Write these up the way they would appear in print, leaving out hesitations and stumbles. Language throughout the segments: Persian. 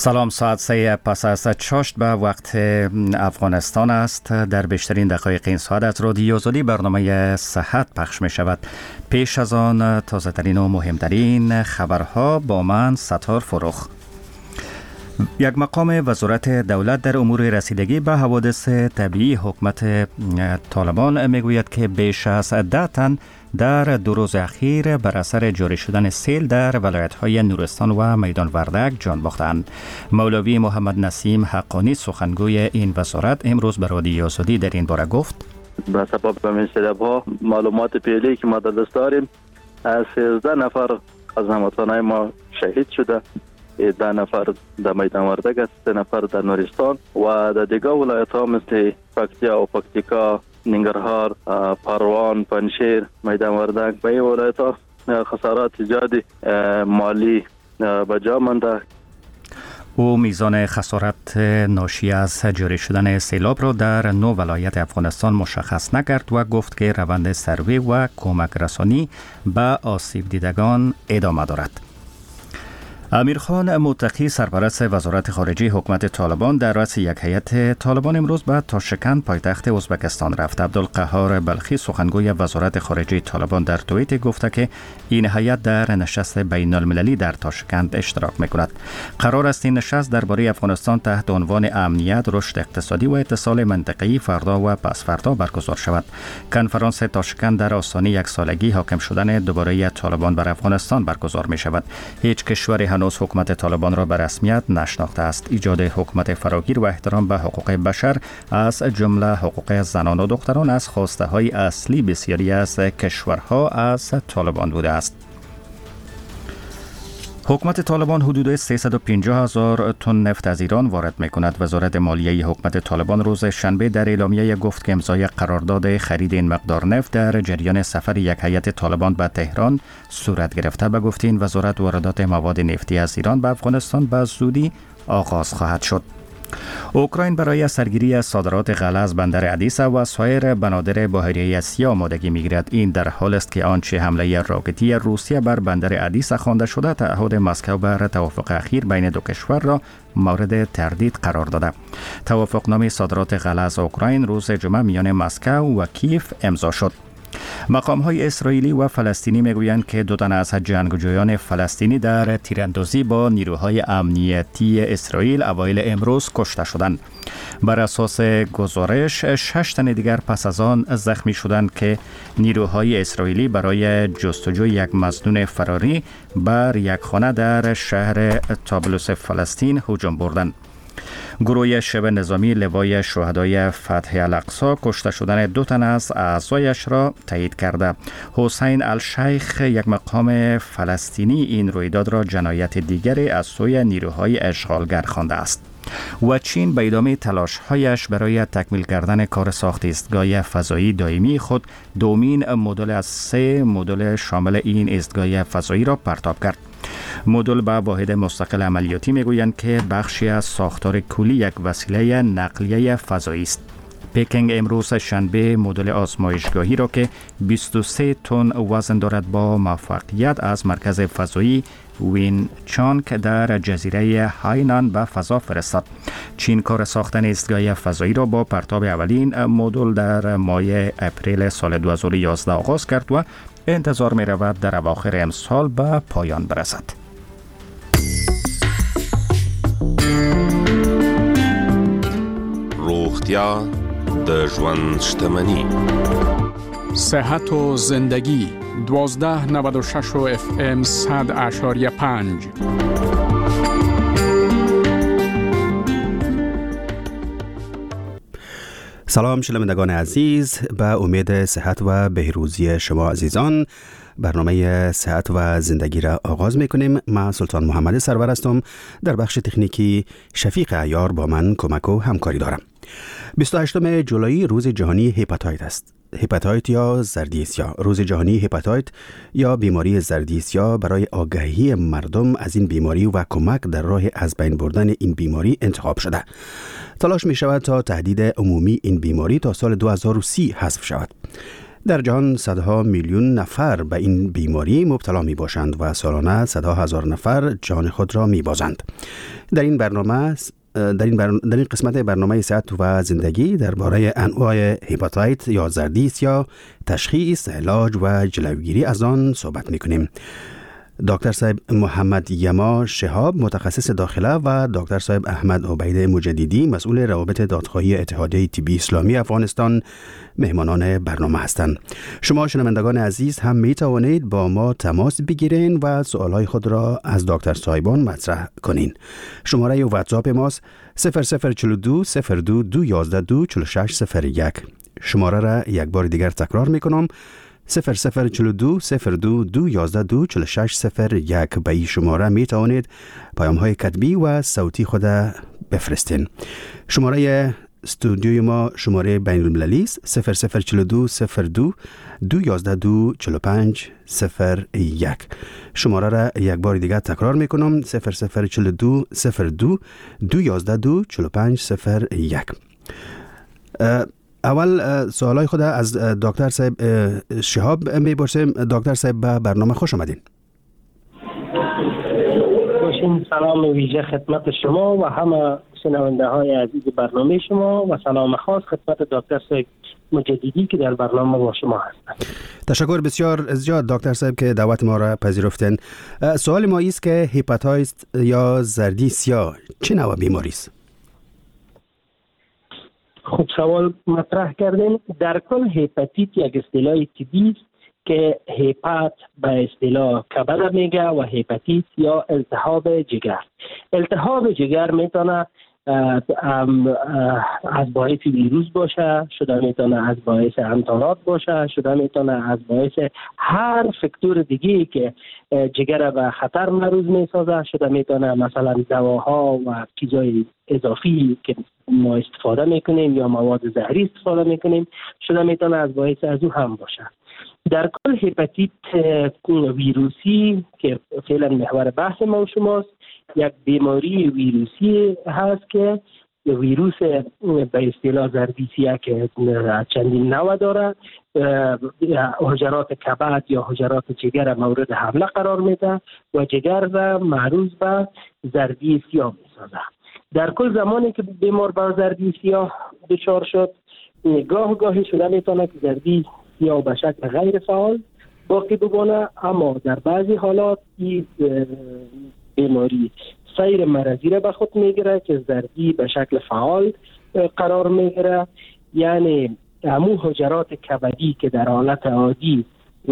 سلام، ساعت 3 پس از چاشت به وقت افغانستان است. در بیشترین دقایق این ساعت از رادیو آزادی برنامه صحت پخش می شود. پیش از آن تازه ترین و مهمترین خبرها با من ستار فرخ. یک مقام وزارت دولت در امور رسیدگی به حوادث طبیعی حکومت طالبان میگوید که بیش از 10 تن در 2 روز اخیر بر اثر جاری شدن سیل در ولایت‌های نورستان و میدان وردک جان باختند. مولوی محمد نسیم حقانی سخنگوی این وزارت امروز به رادیو آزادی در این باره گفت: به سبب همین سیلاب‌ها معلومات فعلی که ما در دست داریم 13 نفر از هموطنان ما شهید شده، 10 نفر در میدان وردک است، 3 نفر در نورستان و در دیگر ولایت‌ها مثل پکتیا و پکتیکا، ننگرهار، پروان، پنشیر، میدان وردک به این ولایت‌ها خسارات زیادی مالی به جا مانده. او میزان خسارت ناشی از جاری شدن سیلاب را در 9 ولایت افغانستان مشخص نکرد و گفت که روند سروی و کمک رسانی به آسیب دیدگان ادامه دارد. امیرخان متقی سرپرست وزارت خارجه حکومت طالبان در رأس یک هیئت طالبان امروز به تاشکند پایتخت ازبکستان رفت. عبدالقهار بلخی سخنگوی وزارت خارجه طالبان در توییت گفته که این هیئت در نشست بین المللی در تاشکند اشتراک می‌کند. قرار است این نشست درباره افغانستان تحت عنوان امنیت، رشد اقتصادی و اتصال منطقه‌ای فردا و پس فردا برگزار شود. کنفرانس تاشکند در آستانه 1 سالگی حاکم شدن دوباره طالبان بر افغانستان برگزار می‌شود. هیچ کشوری هنوز حکومت طالبان را به رسمیت نشناخته است. ایجاد حکومت فراگیر و احترام به حقوق بشر از جمله حقوق زنان و دختران از خواسته های اصلی بسیاری از کشورها از طالبان بوده است. حکومت طالبان حدود 350,000 تن نفت از ایران وارد می‌کند. وزارت مالیه حکومت طالبان روز شنبه در اعلامیه گفت که امضای قرارداد خرید این مقدار نفت در جریان سفر یک هیئت طالبان به تهران صورت گرفته. به گفته این وزارت واردات مواد نفتی از ایران به افغانستان به زودی آغاز خواهد شد. اوکراین برای سرگیری از صادرات غله از بندر ادیسا و سایر بنادر بحیره اسیا آمادگی می‌گیرد. این در حال است که آنچه حمله راکتی روسیه بر بندر ادیسا خوانده شده تعهد مسکو بر توافق اخیر بین دو کشور را مورد تردید قرار داده. توافقنامه صادرات غله از اوکراین روز جمعه میان مسکو و کیف امضا شد. مقام‌های اسرائیلی و فلسطینی میگویند که 2 تن از جنگجویان فلسطینی در تیراندازی با نیروهای امنیتی اسرائیل اوایل امروز کشته شدند. بر اساس گزارش 6 تن دیگر پس از آن زخمی شدند که نیروهای اسرائیلی برای جستجوی یک مظنون فراری بر یک خانه در شهر طابلوس فلسطین هجوم بردند. گروه شبه نظامی لوای شهدای فتح الاقصی کشته شدن 2 تن از اعضایش را تایید کرده. حسین الشیخ یک مقام فلسطینی این رویداد را جنایت دیگری از سوی نیروهای اشغالگر خوانده است. و چین به ادامه تلاش‌هایش برای تکمیل کردن کار ساخت ایستگاه فضایی دائمی خود دومین مدل از 3 مدل شامل این ایستگاه فضایی را پرتاب کرد. مدل به واحد مستقل عملیاتی میگویند که بخشی از ساختار کلی یک وسیله نقلیه فضایی است. پکینگ امروز شنبه مدل آزمایشگاهی را که 23 تن وزن دارد با موفقیت از مرکز فضایی وین چانگ در جزیره هاینان به فضا فرستاد. چین کار ساختن ایستگاه فضایی را با پرتاب اولین مدل در ماه اپریل سال 2011 آغاز کرد و انتظار می رود در اواخر امسال به پایان برسد. روغتیا د ژوند شتمني. صحت و زندگی 1296 FM 100.5. سلام شنوندگان عزیز، به امید صحت و بهروزی شما عزیزان برنامه صحت و زندگی را آغاز میکنیم. من سلطان محمد سرور هستم. در بخش تکنیکی شفیق عیار با من کمک و همکاری دارم. 28 جولای روز جهانی هپاتیت است. هپاتیت یا زردیسیا. روز جهانی هپاتیت یا بیماری زردیسیا برای آگاهی مردم از این بیماری و کمک در راه از بین بردن این بیماری انتخاب شده. تلاش می شود تا تهدید عمومی این بیماری تا سال 2030 حذف شود. در جهان صدها میلیون نفر به این بیماری مبتلا می باشند و سالانه صدها هزار نفر جان خود را می بازند. در این قسمت برنامه صحت و زندگی درباره انواع هپاتیت یا زردی یا تشخیص، علاج و جلوگیری از آن صحبت می کنیم. دکتر صاحب محمد یما شهاب متخصص داخله و دکتر صاحب احمد عبید مجددی مسئول روابط دادخواهی اتحادیه طبی اسلامی افغانستان مهمانان برنامه هستند. شما شنوندگان عزیز هم می توانید با ما تماس بگیرین و سوالهای خود را از دکتر صاحبان مطرح کنین. شماره واتساپ ماست 0042 02 211 24601. شماره را یک بار دیگر تکرار می کنم 0042 02 211 24601. به این شماره می توانید پیام های کتبی و صوتی خود بفرستین. شماره استودیوی ما شماره بین المللی 0042 02 211 24501. شماره را یک بار دیگر تکرار می کنم 0042 02 211 24501. اول سوالای خود از دکتر صاحب شهاب میپرسیم. دکتر صاحب به برنامه خوش آمدین. باشین. سلام ویژه خدمت شما و همه شنونده های عزیز برنامه شما و سلام خاص خدمت دکتر صاحب مجددی که در برنامه با شما هستند. تشکر بسیار زیاد دکتر صاحب که دعوت ما را پذیرفتین. سوال ما است که هپاتیت یا زردی سیاه چه نوع بیماری است؟ خب سوال مطرح کردین. در کل هپاتیت یک اصطلاح طبی است که هپات به اصطلاح کبد میگه و هپاتیت یا التهاب جگر. التهاب جگر میتونه از باعث ویروس باشه، شده میتونه از باعث انتانات باشه، شده میتونه از باعث هر فاکتور دیگه‌ای که جگر به خطر معرض میسازه، شده میتونه مثلا دواها و چیزای اضافی که ما استفاده میکنیم یا مواد زهری استفاده میکنیم، شده میتونه از باعث از او هم باشه. در کل هپاتیت ویروسی که فعلا محور بحث ما و شماست، یک بیماری ویروسی هست که ویروس به اصطلاح زردیسیه که چندین نوع داره. حجرات کبد یا حجرات جگر مورد حمله قرار میده و جگر را معروض به زردی سیاه میسازه. در کل زمانی که بیمار با زردی سیاه دچار شد، گاهی شده میتونه که زردی سیاه به شکل غیر فعال باقی بمانه، اما در بعضی حالات این بیماری سیر مرضی را به خود میگیره که زردی به شکل فعال قرار میگیره. یعنی همون حجرات کبدی که در حالت عادی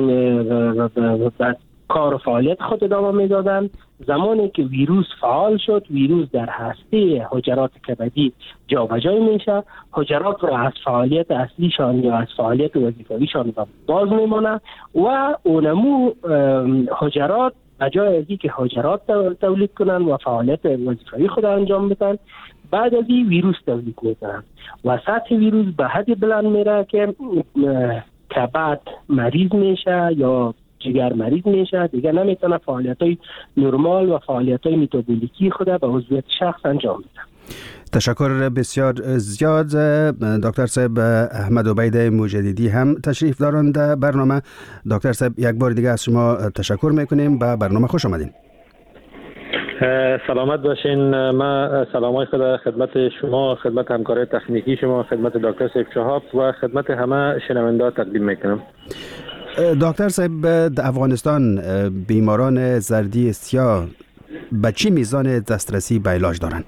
کار و فعالیت خود ادامه میدادن، زمانی که ویروس فعال شد، ویروس در هسته حجرات کبدی جابجا میشه، حجرات را از فعالیت اصلیشان یا از فعالیت وظیفویشان باز میمونه و اونمو حجرات بجای از که حجرات تولید کنن و فعالیت وظیفوی خود انجام بدن، بعد از این ویروس تولید میکنن و سطح ویروس به حد بلند میره که کبد مریض میشه یا جگر مریض میشه، دیگه نمیتونه فعالیت‌های نرمال و فعالیت‌های متابولیکی خود به عضویت شخص انجام بده. تشکر بسیار زیاد. دکتر صاحب احمد عبید مجددی هم تشریف دارند در برنامه. دکتر صاحب یک بار دیگه از شما تشکر میکنیم. به برنامه خوش آمدین. سلامت باشین. من سلامای خدا خدمت شما، خدمت همکارای تکنیکی شما، خدمت دکتر صاحب شهاب و خدمت همه شنونده تقدیم میکنم. دکتر صاحب در افغانستان بیماران زردی سیاه به چی میزان دسترسی به علاج دارند؟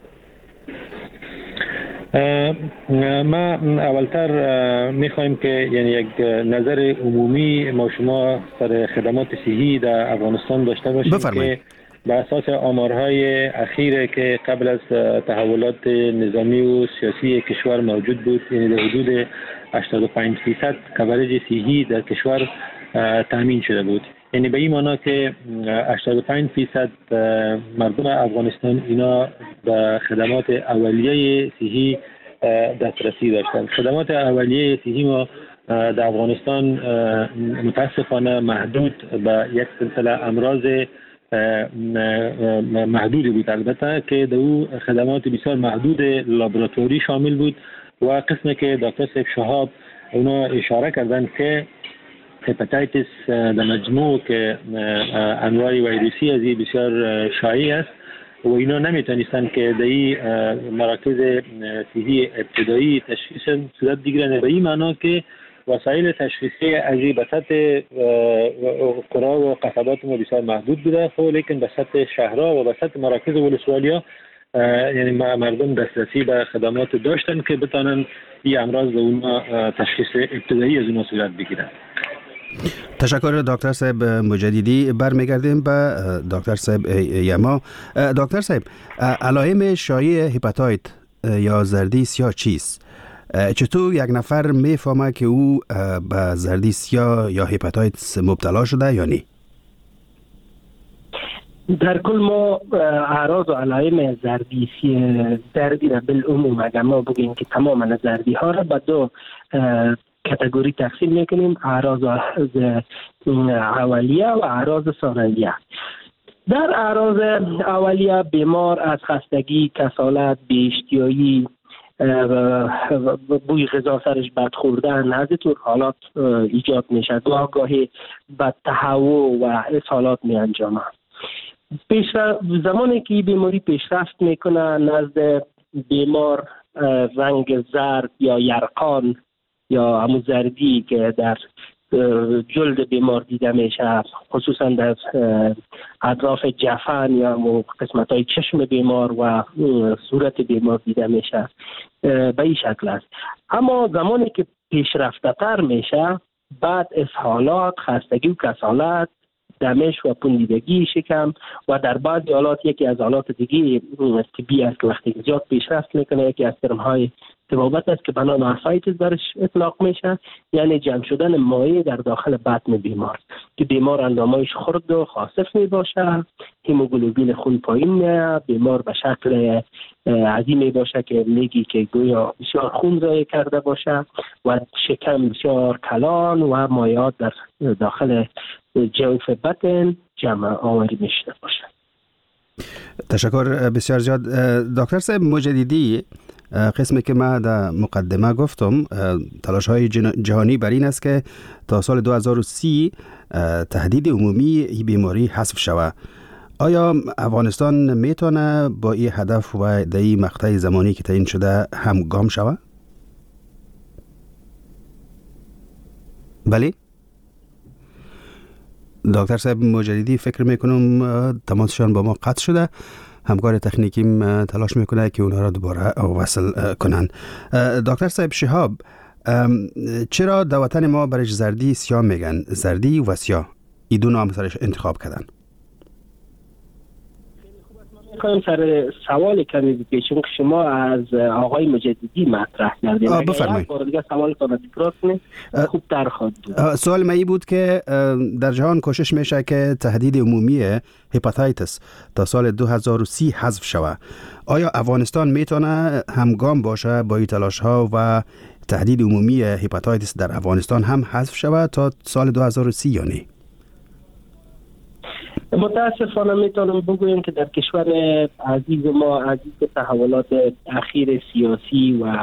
ما اولتر میخوایم که یعنی یک نظر عمومی ما شما در خدمات صحی در افغانستان داشته باشیم. بفرمایید. که به اساس آمارهای اخیر که قبل از تحولات نظامی و سیاسی کشور موجود بود، یعنی در حدود 85% کوریج صحی در کشور تامین شده بود. یعنی به این معنی که 85% مردم افغانستان اینا به خدمات اولیه صحی دسترسی داشتند. خدمات اولیه صحی ما در افغانستان متاسفانه محدود به یک سلسله امراض محدودی بود، البته که در او خدمات بسیار محدود لابراتوری شامل بود و قسمی که دکتر صاحب شهاب اونا اشاره کردن که هپاتیتس در مجموع که انواع ویروسی از بسیار شایع است و اینا نمیتونستن که در این مراکز صحی ابتدایی تشخیص صورت بگیرن، به این معنا که وسایل تشخیصی از به سطح قرا و قصبات ما بسیار محدود بوده، خب لیکن به سطح شهرها و به سطح مراکز ولسوالیا یعنی مردم دسترسی به خدمات داشتن که بتانن این امراض و اونا تشخیص ابتدایی از اونا صورت بگیرن. تشکر دکتر صاحب مجددی. برمیگردیم به دکتر صاحب یما. دکتر صاحب، علائم شایع هپاتیت یا زردی سیاه چیست؟ چطور یک نفر میفهمه که او به زردی سیاه یا هپاتیت مبتلا شده یا نه؟ در کل ما اعراض و علائم زردی را بالعموم اگر ما بگیم که تمام زردی ها را به دو کاتگوری تقسیم میکنیم: اعراض اولیه و اعراض ثانویه. در اعراض اولیه بیمار از خستگی، کسالت، بی‌اشتهایی، بوی غذا سرش بد خوردن، از طور حالات ایجاد میشه. گاهی به تهوع و اسهالات می انجامه. زمانی که بیماری پیشرفت میکنه نزد بیمار رنگ زرد یا یرقان یا همون زردی که در جلد بیمار دیده میشه، خصوصا در اطراف جفن یا قسمت های چشم بیمار و صورت بیمار دیده میشه، به این شکل است. اما زمانی که پیشرفته تر میشه، بعد اسهالات، خستگی و کسالت، دمش و پوندیدگی شکم و در بعضی حالات یکی از حالات دیگه طبی است که وقتی زیاد پیشرفت میکنه، یکی از ترم‌های طبابت است که به نام اسایتس برش اطلاق میشه، یعنی جمع شدن مایع در داخل بطن بیمار که بیمار اندامایش خرد و خاصف می باشه، هیموگلوبین خون پایین میاد، بیمار به شکل عظیمی باشه که میگی که گویا بسیار خون ضایع کرده باشه و شکم بسیار کلان و مایعات در داخل جوف بطن جمع آوری میشده باشه. تشکر بسیار زیاد. دکتر صاحب مجددی، قسمی که ما در مقدمه گفتم، تلاش های جهانی بر این است که تا سال 2030 تهدید عمومی این بیماری حذف شود. آیا افغانستان میتونه با این هدف و در این مقطع زمانی که تعیین شده همگام شود؟ بله؟ دکتر صاحب مجددی فکر میکنم تماسشان با ما قطع شده. همکار تکنیکیم تلاش میکنه که اونها را دوباره وصل کنن. دکتر صاحب شهاب، چرا در وطن ما برش زردی سیاه میگن؟ زردی و سیاه این دو نام سرش انتخاب کردن. میخوایم سر سوال کمی بپیچیم که شما از آقای مجددی مطرح کردید. بفرمایید. بار دیگه سوال کنه تکرار کنید خوب تر خواهد بود. سوال من بود که در جهان کوشش میشه که تهدید عمومی هپاتیتس تا سال 2030 حذف شود. آیا افغانستان میتونه همگام باشه با این تلاش ها و تهدید عمومی هپاتیتس در افغانستان هم حذف شود تا سال 2030 یا نه؟ متاسفانه میتونم بگویم که در کشور عزیز ما، عزیز تحولات اخیر سیاسی و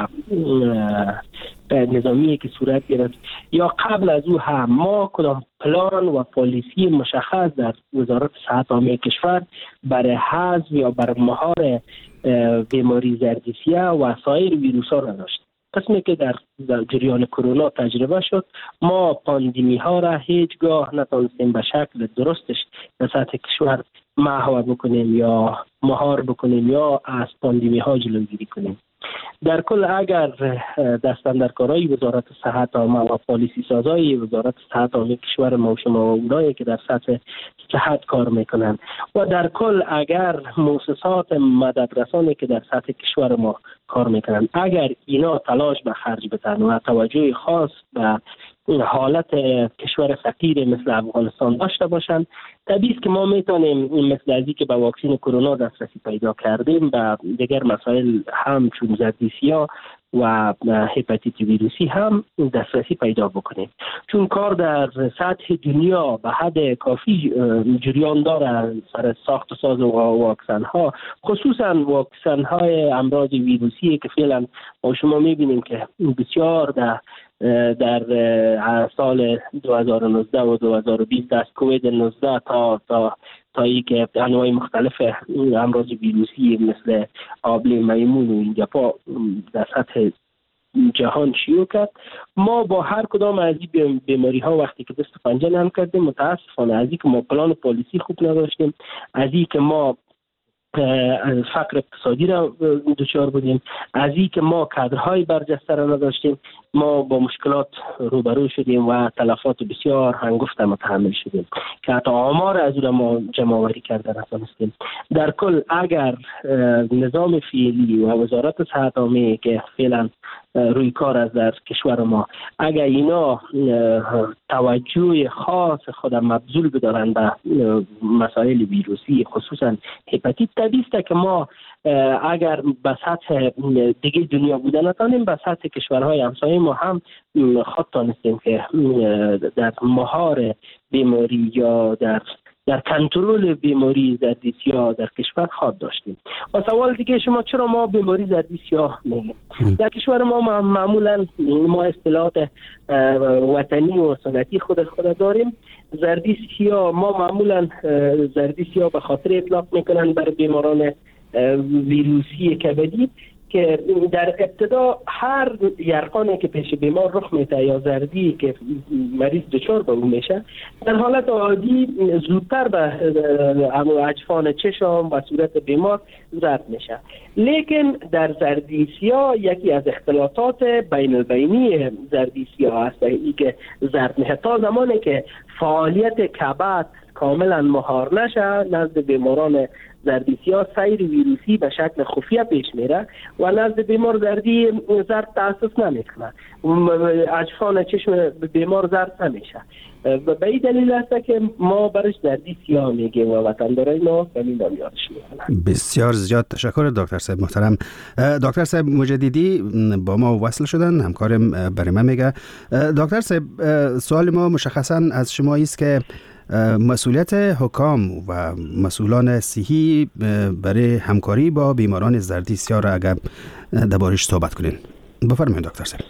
نظامی که صورت گرفت یا قبل از او هم، ما کدام پلان و پالیسی مشخص در وزارت صحت عامه کشور برای حذف یا برای مهار بیماری زردی سیاه و سایر ویروس ها نداشت. قسمی که در جریان کرونا تجربه شد، ما پاندمی ها را هیچگاه نتونستیم به شکل درستش در سطح کشور محو بکنیم یا مهار بکنیم یا از پاندمی ها جلوگیری کنیم. در کل اگر دستاندرکارای وزارت صحت عامه و پالیسی سازای وزارت صحت عامه کشور ما و شما و اونایی که در سطح صحت کار میکنن و در کل اگر مؤسسات مددرسانی که در سطح کشور ما کار میکنن، اگر اینا تلاش به خرج بدن و توجه خاص به حالت کشور فقیر مثل افغانستان داشته باشند، طبیعی است که ما میتونیم مثل ازی که به واکسن کرونا دسترسی پیدا کردیم به دیگر مسائل هم چون زردی سیاه و هپاتیت ویروسی هم دسترسی پیدا بکنیم، چون کار در سطح دنیا به حد کافی جریان داره سر ساخت و ساز واکسن ها، خصوصا واکسن های امراض ویروسی که فعلا ما شما میبینیم که بسیار در در سال 2019 و 2020 از کووید 19 تا ای که انواع مختلف امراض ویروسی مثل آبله میمون و اینجا در سطح جهان شیوع کرد. ما با هر کدام از این بیماری ها وقتی که دست و پنجه نرم کردیم، متاسفانه از این که ما پلان پالیسی خوب نداشتیم، از این که ما فقر اقتصادی را دچار بودیم، از این که ما کادرهای برجسته را نداشتیم، ما با مشکلات روبرو شدیم و تلفات بسیار هنگفت متحمل شدیم که حتی آمار از اون ما جمع آوری کرده نتونستیم. در کل اگر نظام فعلی و وزارت صحت عامه که فعلا روی کار از در کشور ما، اگر اینا توجه خاص خود مبذول بدارن به مسائل ویروسی خصوصا هپاتیت، طبیعی است که ما اگر به سطح دیگه دنیا بودن نتانیم، به سطح کشورهای همسایه ما هم خود تانستیم که در مهار بیماری یا در کنترل بیماری زردی سیاه در کشور خود داشتیم. و سوال دیگه شما چرا ما بیماری زردی سیاه میگیم؟ در کشور ما معمولا ما اصطلاحات وطنی و سنتی خود داریم. زردی سیاه ما معمولا زردی سیاه به خاطر اطلاق میکنن بر بیماران ویروسی کبدی که در ابتدا هر یرقانی که پیش بیمار رخ میده یا زردی که مریض دچار به اون میشه، در حالت عادی زودتر به اجفان چشم و صورت بیمار زرد میشه. لیکن در زردی سیاه یکی از اختلاطات بین البینی زردی سیاه است ای که زرد میشه تا زمانی که فعالیت کبد کاملا مهار نشه نزد بیماران زردی سیاه سیر ویروسی به شکل خفیه پیش میره و نزد بیمار زردی زرد تأسس نمیکنه، اجفان چشم بیمار زرد نمیشه. به این دلیل است که ما برش زردی سیاه میگیم و وطندارای ما به این نام یادش میکنن. بسیار زیاد تشکر دکتر صاحب محترم. دکتر صاحب مجددی با ما وصل شدن، همکارم برای من میگه. دکتر صاحب سوال ما مشخصا از شما است که مسئولیت حکام و مسئولان صحی برای همکاری با بیماران زردی سیاه را اگر دربارش صحبت کنین. بفرمایید دکتر صاحب.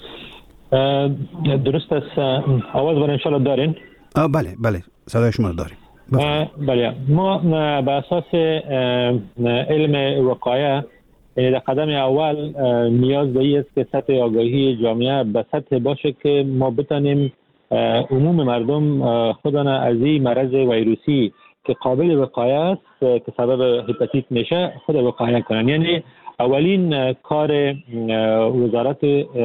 درست است. آواز برای انشاءالله دارین؟ بله صدای شما داریم. بله، ما به اساس علم وقایه در قدم اول نیاز به این است که سطح آگاهی جامعه به سطح باشه که ما بتانیم عموم مردم خودن از این مرض ویروسی که قابل وقایه است که سبب هپاتیت میشه خود وقایه کنن. یعنی اولین کار وزارت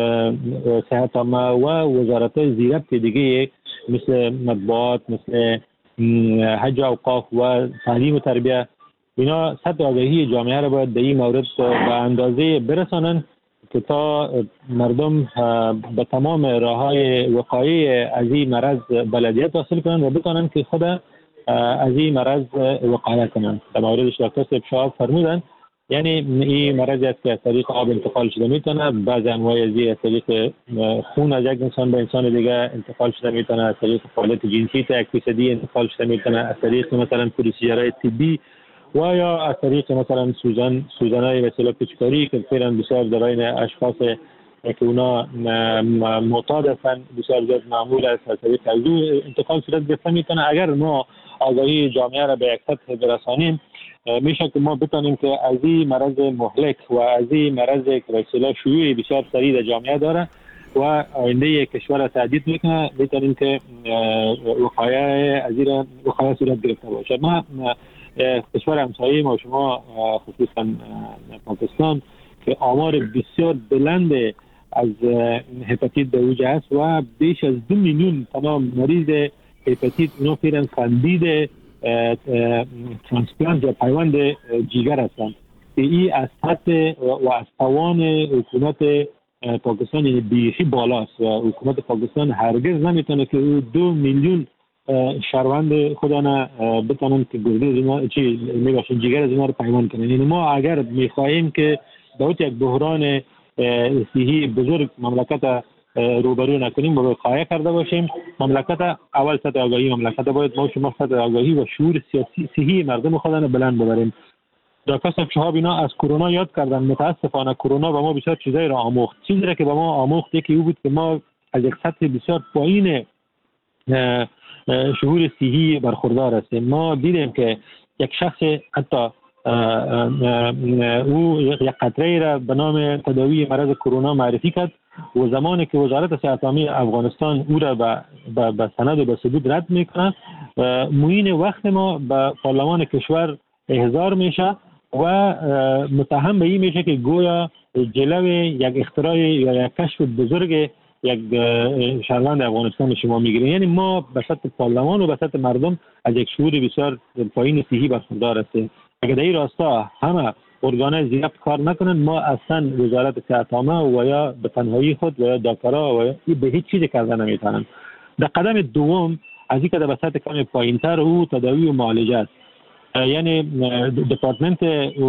صحت عامه و وزارت زیربط دیگه مثل مطبوعات، مثل حج و اوقاف و تعلیم و تربیه، اینا سطح آگاهی جامعه را باید به این مورد به اندازه برسانن که تا مردم به تمام راه‌های وقایع از این مرض بلدیت حاصل کنند و بتوانند که خود از این مرض وقایع کنند. در موردش دکتر صاحب شاه فرمودن، یعنی این مرضی است که از طریق آب انتقال شده میتونه، بعضی انواع از طریق خون از یک انسان به انسان دیگه انتقال شده میتونه، از طریق فعالیت جنسی تا 1% انتقال شده میتونه، از طریق مثلا پروسیجرهای طبی و یا از طریق مثلا سوزن‌های وسیله پیچکاری که فعلا بسیار در بین اشخاص که اونا معتاد هستن بسیار زیاد معمول است از طریق از انتقال صورت گرفته میتونه. اگر ما آگاهی جامعه را به یک سطح برسانیم میشه که ما بتانیم که از این مرض مهلک و از این مرض که وسیله شیوع بسیار سریع در جامعه داره و آینده کشور را تهدید میکنه، بتانیم که وقایع از این وقایع صورت گرفته باشه. ما کشور همسایه ما شما خصوصا پاکستان که آمار بسیار بلند از هپاتیت در اوج است و بیش از 2 میلیون تمام مریض هپاتیت اینا فعلا کاندید ترانسپلانت یا پیوند جگر هستند که این از سطح و از توان حکومت پاکستان یعنی بیخی بالاست و حکومت پاکستان هرگز نمیتونه که او 2 میلیون شهروند خودانه بتونن که گرده از اینا جگر از اینا رو پیوند کنن. یعنی ما اگر میخواهیم که باید یک بحران صحی بزرگ مملکت روبرو نکنیم و وقایع کرده باشیم، مملکت اول سطح آگاهی مملکت باید ما شما سطح آگاهی و شعور سیاسی صحی مردم خودانه بلند ببریم. دکتر صاحب شهاب اینا از کرونا یاد کردن. متاسفانه کرونا با ما بسیار چیزایی را آموخت. چیزی را که با ما آموخت یکی او بود که ما از یک سطح بسیار پایین شعور صحی برخوردار هستیم. ما دیدیم که یک شخص حتی او یک قطره را به نام تداوی مرض کرونا معرفی کرد و زمانی که وزارت صحت عامه افغانستان او را به سند و به ثبوت رد میکنه، معین وقت ما به پارلمان کشور احضار میشه و متهم به این میشه که گویا جلو یک اختراع یا یک کشف بزرگ یک شهروند افغانستان شما میگیره. یعنی ما به سطح پارلمان و به سطح مردم از یک شعور بسیار پایین صحی برخوردار هستیم. اگر در این راستا همه ارگان‌های ضبط کار نکنن، ما اصلا وزارت صحت عامه و یا به تنهایی خود و یا دکترها و به هیچ چیزی کردن نمیتونن. در قدم دوم از این که به سطح کم پایینتر او تداوی و معالجه است. یعنی دپارتمنت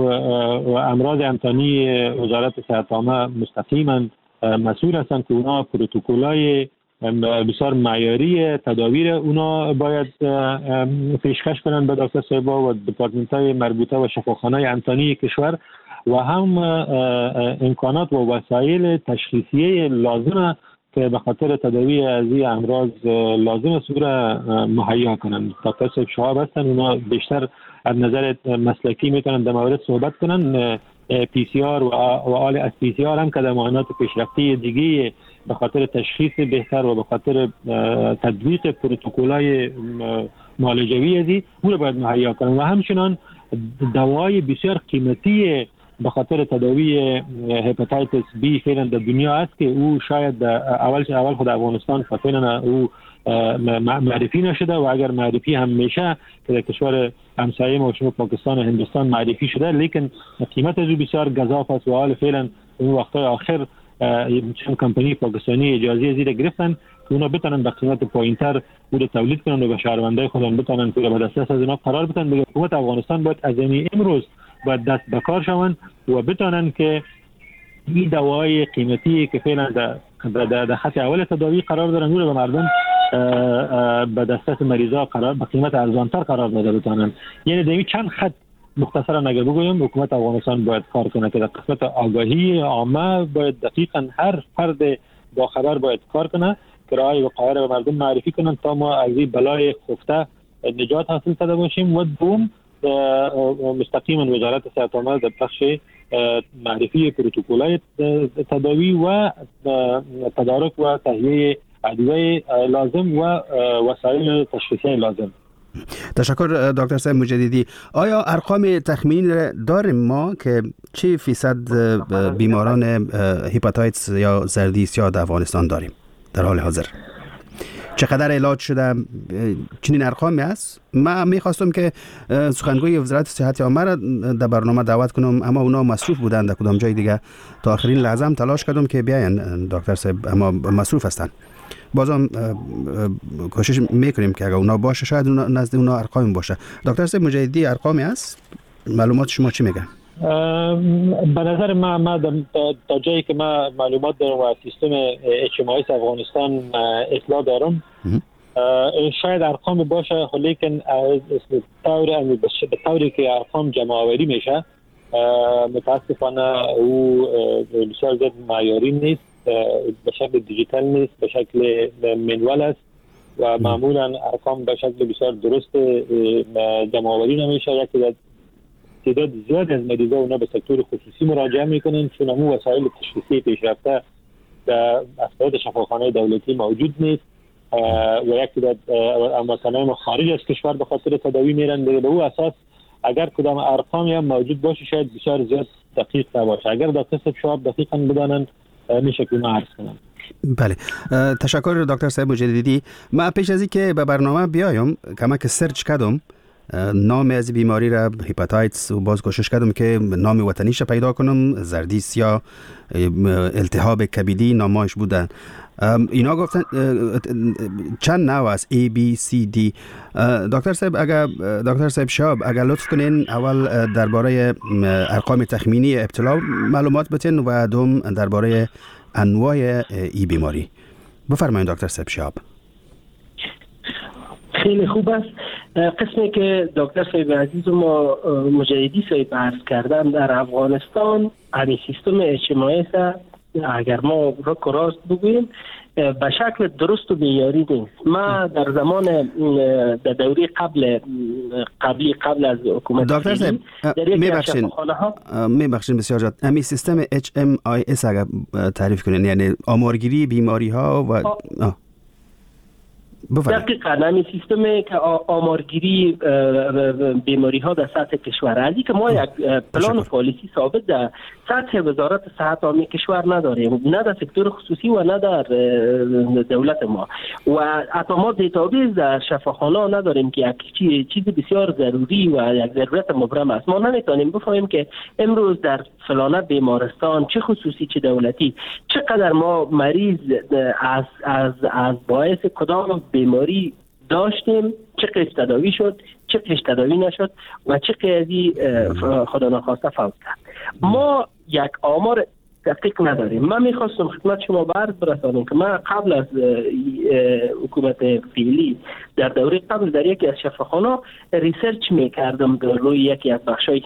و امراض انسانی وزارت صحت عامه مستقیما مسئول هستند که اونا پروتکل‌های بسیار معیاری تداوی را اونا باید پیشکش کنند به دکتر صاحبا و دپارتمنت‌های مربوطه و شفاخانه‌های انسانی کشور و هم امکانات و وسایل تشخیصیه لازمه که به خاطر تداوی از این امراض لازم است او را مهیا کنند. دکتر صاحب شهاب هستند، اونا بیشتر از نظر مسلکی میتونن در مورد صحبت کنن. پی سی آر و آل از پی سی آر هم که در معاینات پیشرفته دیگه به خاطر تشخیص بهتر و به خاطر تطبیق پروتکل‌های معالجوی ازی او را باید مهیا کنن و همچنان دوای بسیار قیمتی به خاطر تداوی هپاتیتس بی فعلا در دنیا است که او شاید اول خود افغانستان فعلا او معرفی نشده و اگر معرفی هم میشه که در کشور همسایه ما شما پاکستان و هندوستان معرفی شده، لیکن قیمت از او بسیار گزاف است و حال فعلا اون وقتای آخر چند کمپانی پاکستانی اجازه ازی را گرفتن که اونا بتونن به قیمت پایینتر او را تولید کنن و به شهروندای خودشون بتونن که به دسترس از اینا قرار بدن. دیگه حکومت افغانستان باید از امروز باید دست به کار شوند و بتونن که این دوای قیمتی که فعلا در خط اول تداوی قرار دارن او را به مردم به دسترس مریضا قرار به قیمت ارزانتر قرار داده بتونن. یعنی در این چند خط مختصرا اگر بگویم حکومت افغانستان باید کار کنه که در قسمت آگاهی عامه باید دقیقاً هر فرد با خبر باید کار کنه که راه وقایع به مردم معرفی کنن تا ما از این بلای خفته نجات حاصل کرده باشیم. و دوم مستقیما وزارت صحت عامه در بخش معرفی پروتکل‌های تداوی و تدارک و تهیه ادویه لازم و وسایل تشخیصی لازم. تشکر دکتر صاحب مجددی. آیا ارقام تخمینی داریم ما که چه فیصد بیماران هپاتیتس یا زردیس یا در افغانستان داریم در حال حاضر؟ چقدر علاج شده؟ چنین ارقامی است؟ من میخواستم که سخنگوی وزارت صحت عامه را در برنامه دعوت کنم، اما اونا مصروف بودند در کدام جای دیگه. تا آخرین لحظه هم تلاش کردم که بیاین دکتر صاحب، اما مصروف هستند. بازم کوشش میکنیم که اگر اونا باشه شاید نزد اونا ارقام باشه. دکتر صاحب مجددی ارقامی است؟ معلومات شما چی میگن؟ به نظر من تا جایی که من معلومات دارم و از سیستم اجتماعی افغانستان اطلاع دارم شاید ارقام باشه، لیکن به طوری که ارقام جمع آوری میشه متاسفانه او بسیار زیاد معیاری نیست، به شکل دیجیتال نیست، به شکل منوال است و معمولا ارقام به شکل بسیار درست جمع آوری نمیشه. یکی تعداد زیاد از مریضا اونا به سکتور خصوصی مراجعه میکنن چون همون وسایل تشخیصی پیشرفته در افراد شفاخانه دولتی موجود نیست و یک تعداد امواتنای خارج از کشور به خاطر تداوی میرن. به او اساس اگر کدام ارقامی هم موجود باشه شاید بسیار زیاد دقیق نباشه. اگر دکتر صاحب شما دقیقاً بدانن میشه که ما عرض کنم. بله، تشکر دکتر صاحب مجددی. من پیش از اینکه به برنامه بیایم کمک سرچ کردم نام از بیماری را هپاتیتس و باز کوشش کردم که نام وطنیش پیدا کنم، زردیس یا التهاب کبدی نامش بودن. اینا گفتن چند نوع است A B C D. دکتر صاحب شهاب اگر لطف کنین اول درباره ارقام تخمینی ابتلا معلومات بتین و دوم درباره انواع ای بیماری بفرمایید دکتر صاحب شهاب. خیلی خوب است. قسمی که دکتر صاحب عزیز و مجددی صاحب عرض کردن در افغانستان همین سیستم اجتماعی است. اگر ما را راست بگوییم به شکل درست و معیاری نیست. ما در زمان در دوره قبل از حکومت دکتر صاحب میبخشین بسیار جان، همین سیستم HMIS اگر تعریف کنین، یعنی آمارگیری بیماری ها و دقیقاً همین سیستمی که آمارگیری بیماری ها در سطح کشور از که ما یک پلان پالیسی ثابت در سطح وزارت صحت عامه کشور نداریم، نه در سکتور خصوصی و نه در دولت ما، و حتی ما دیتابیس در شفاخانه نداریم که یک چیز بسیار ضروری و یک ضرورت مبرم است. ما نمیتونیم بفهمیم که امروز در فلانه بیمارستان چه خصوصی چه دولتی چقدر ما مریض از باعث کدام بیماری داشتیم، چه قسم تداوی شد، چه قسم تداوی نشد و چه قضی خدا ناخواسته فوت کرد. ما یک آمار دقیق نداریم. من میخواستم خدمت شما عرض برسانم که من قبل از حکومت فعلی در دوره قبل در یکی از شفاخانه ریسرچ میکردم در روی یکی از بخشای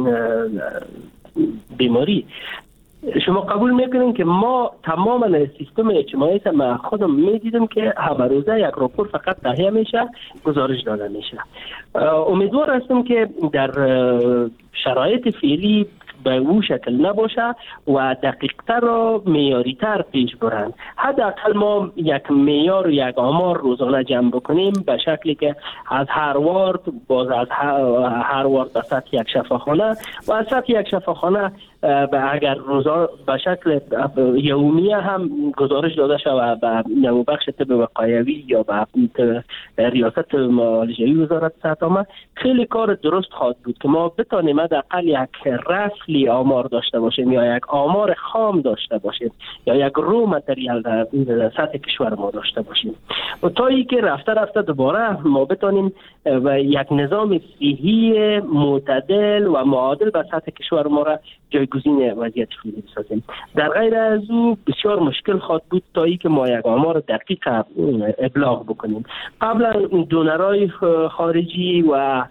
بیماری. شما قبول میکنین که ما تماما سیستم اجتماعی ما خودم میدیدم که هر روزه یک راپور فقط تهیه میشه، گزارش داده میشه. امیدوار هستم که در شرایط فعلی به او شکل نباشه و دقیق‌تر و معیاری‌تر پیش برند. حداقل ما یک معیار و یک آمار روزانه جمع بکنیم به شکلی که از هاروارد باز از هاروارد به سطح یک شفاخانه و از سطح یک شفاخانه اگر روزانه به شکل یومیه هم گزارش داده شود به بخش طب وقایوی یا به ریاست معالجه‌ای وزارت صحت عامه، خیلی کار درست خواهد بود که ما بتانیم حداقل یک رسلی آمار داشته باشیم یا یک آمار خام داشته باشیم یا یک رو متریال در سطح کشور ما داشته باشیم و تا ای که رفته دوباره ما بتانیم و یک نظام صحی معتدل و معادل به سطح کشور ما را جایگزین وضعیت فعلی بسازیم. در غیر از او بسیار مشکل خواهد بود تا ای که ما یک آمار دقیق ابلاغ بکنیم. قبلا دونرای خارجی و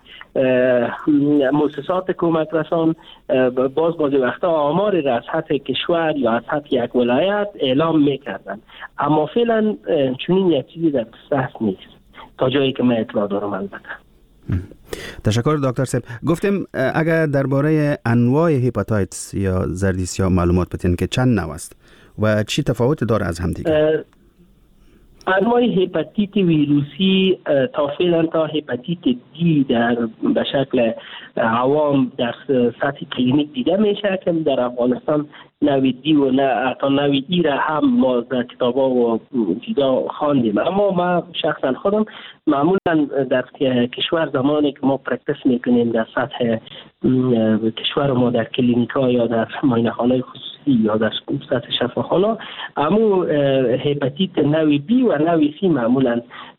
مؤسسات کمک رسان باز وقتا آماری را از سطح کشور یا از سطح یک ولایت اعلام میکردن، اما فعلا چنین یک چیزی در دسترس نیست تا جایی که من اطلاع دارم. البته تشکر دکتر صاحب. گفتیم اگر درباره انواع هپاتایتس یا زردیسیا معلومات بدین که چند نوع است و چی تفاوت داره از هم دیگه؟ انواع هپاتیت ویروسی تا فعلا تا هپاتیت دی در به شکل عوام در سطح کلینیک دیده میشه که در افغانستان نوع دی و نوع ای را هم ما در کتابا و جدا خواندیم، اما ما شخصا خودم معمولا در کشور زمانی که ما پرکتس میکنیم در سطح کشور ما در کلینیکا یا در معاینه‌خانه‌های خصوصی یا در سطح شفاخانه امو هپاتیت نوع بی و نوع سی معمولا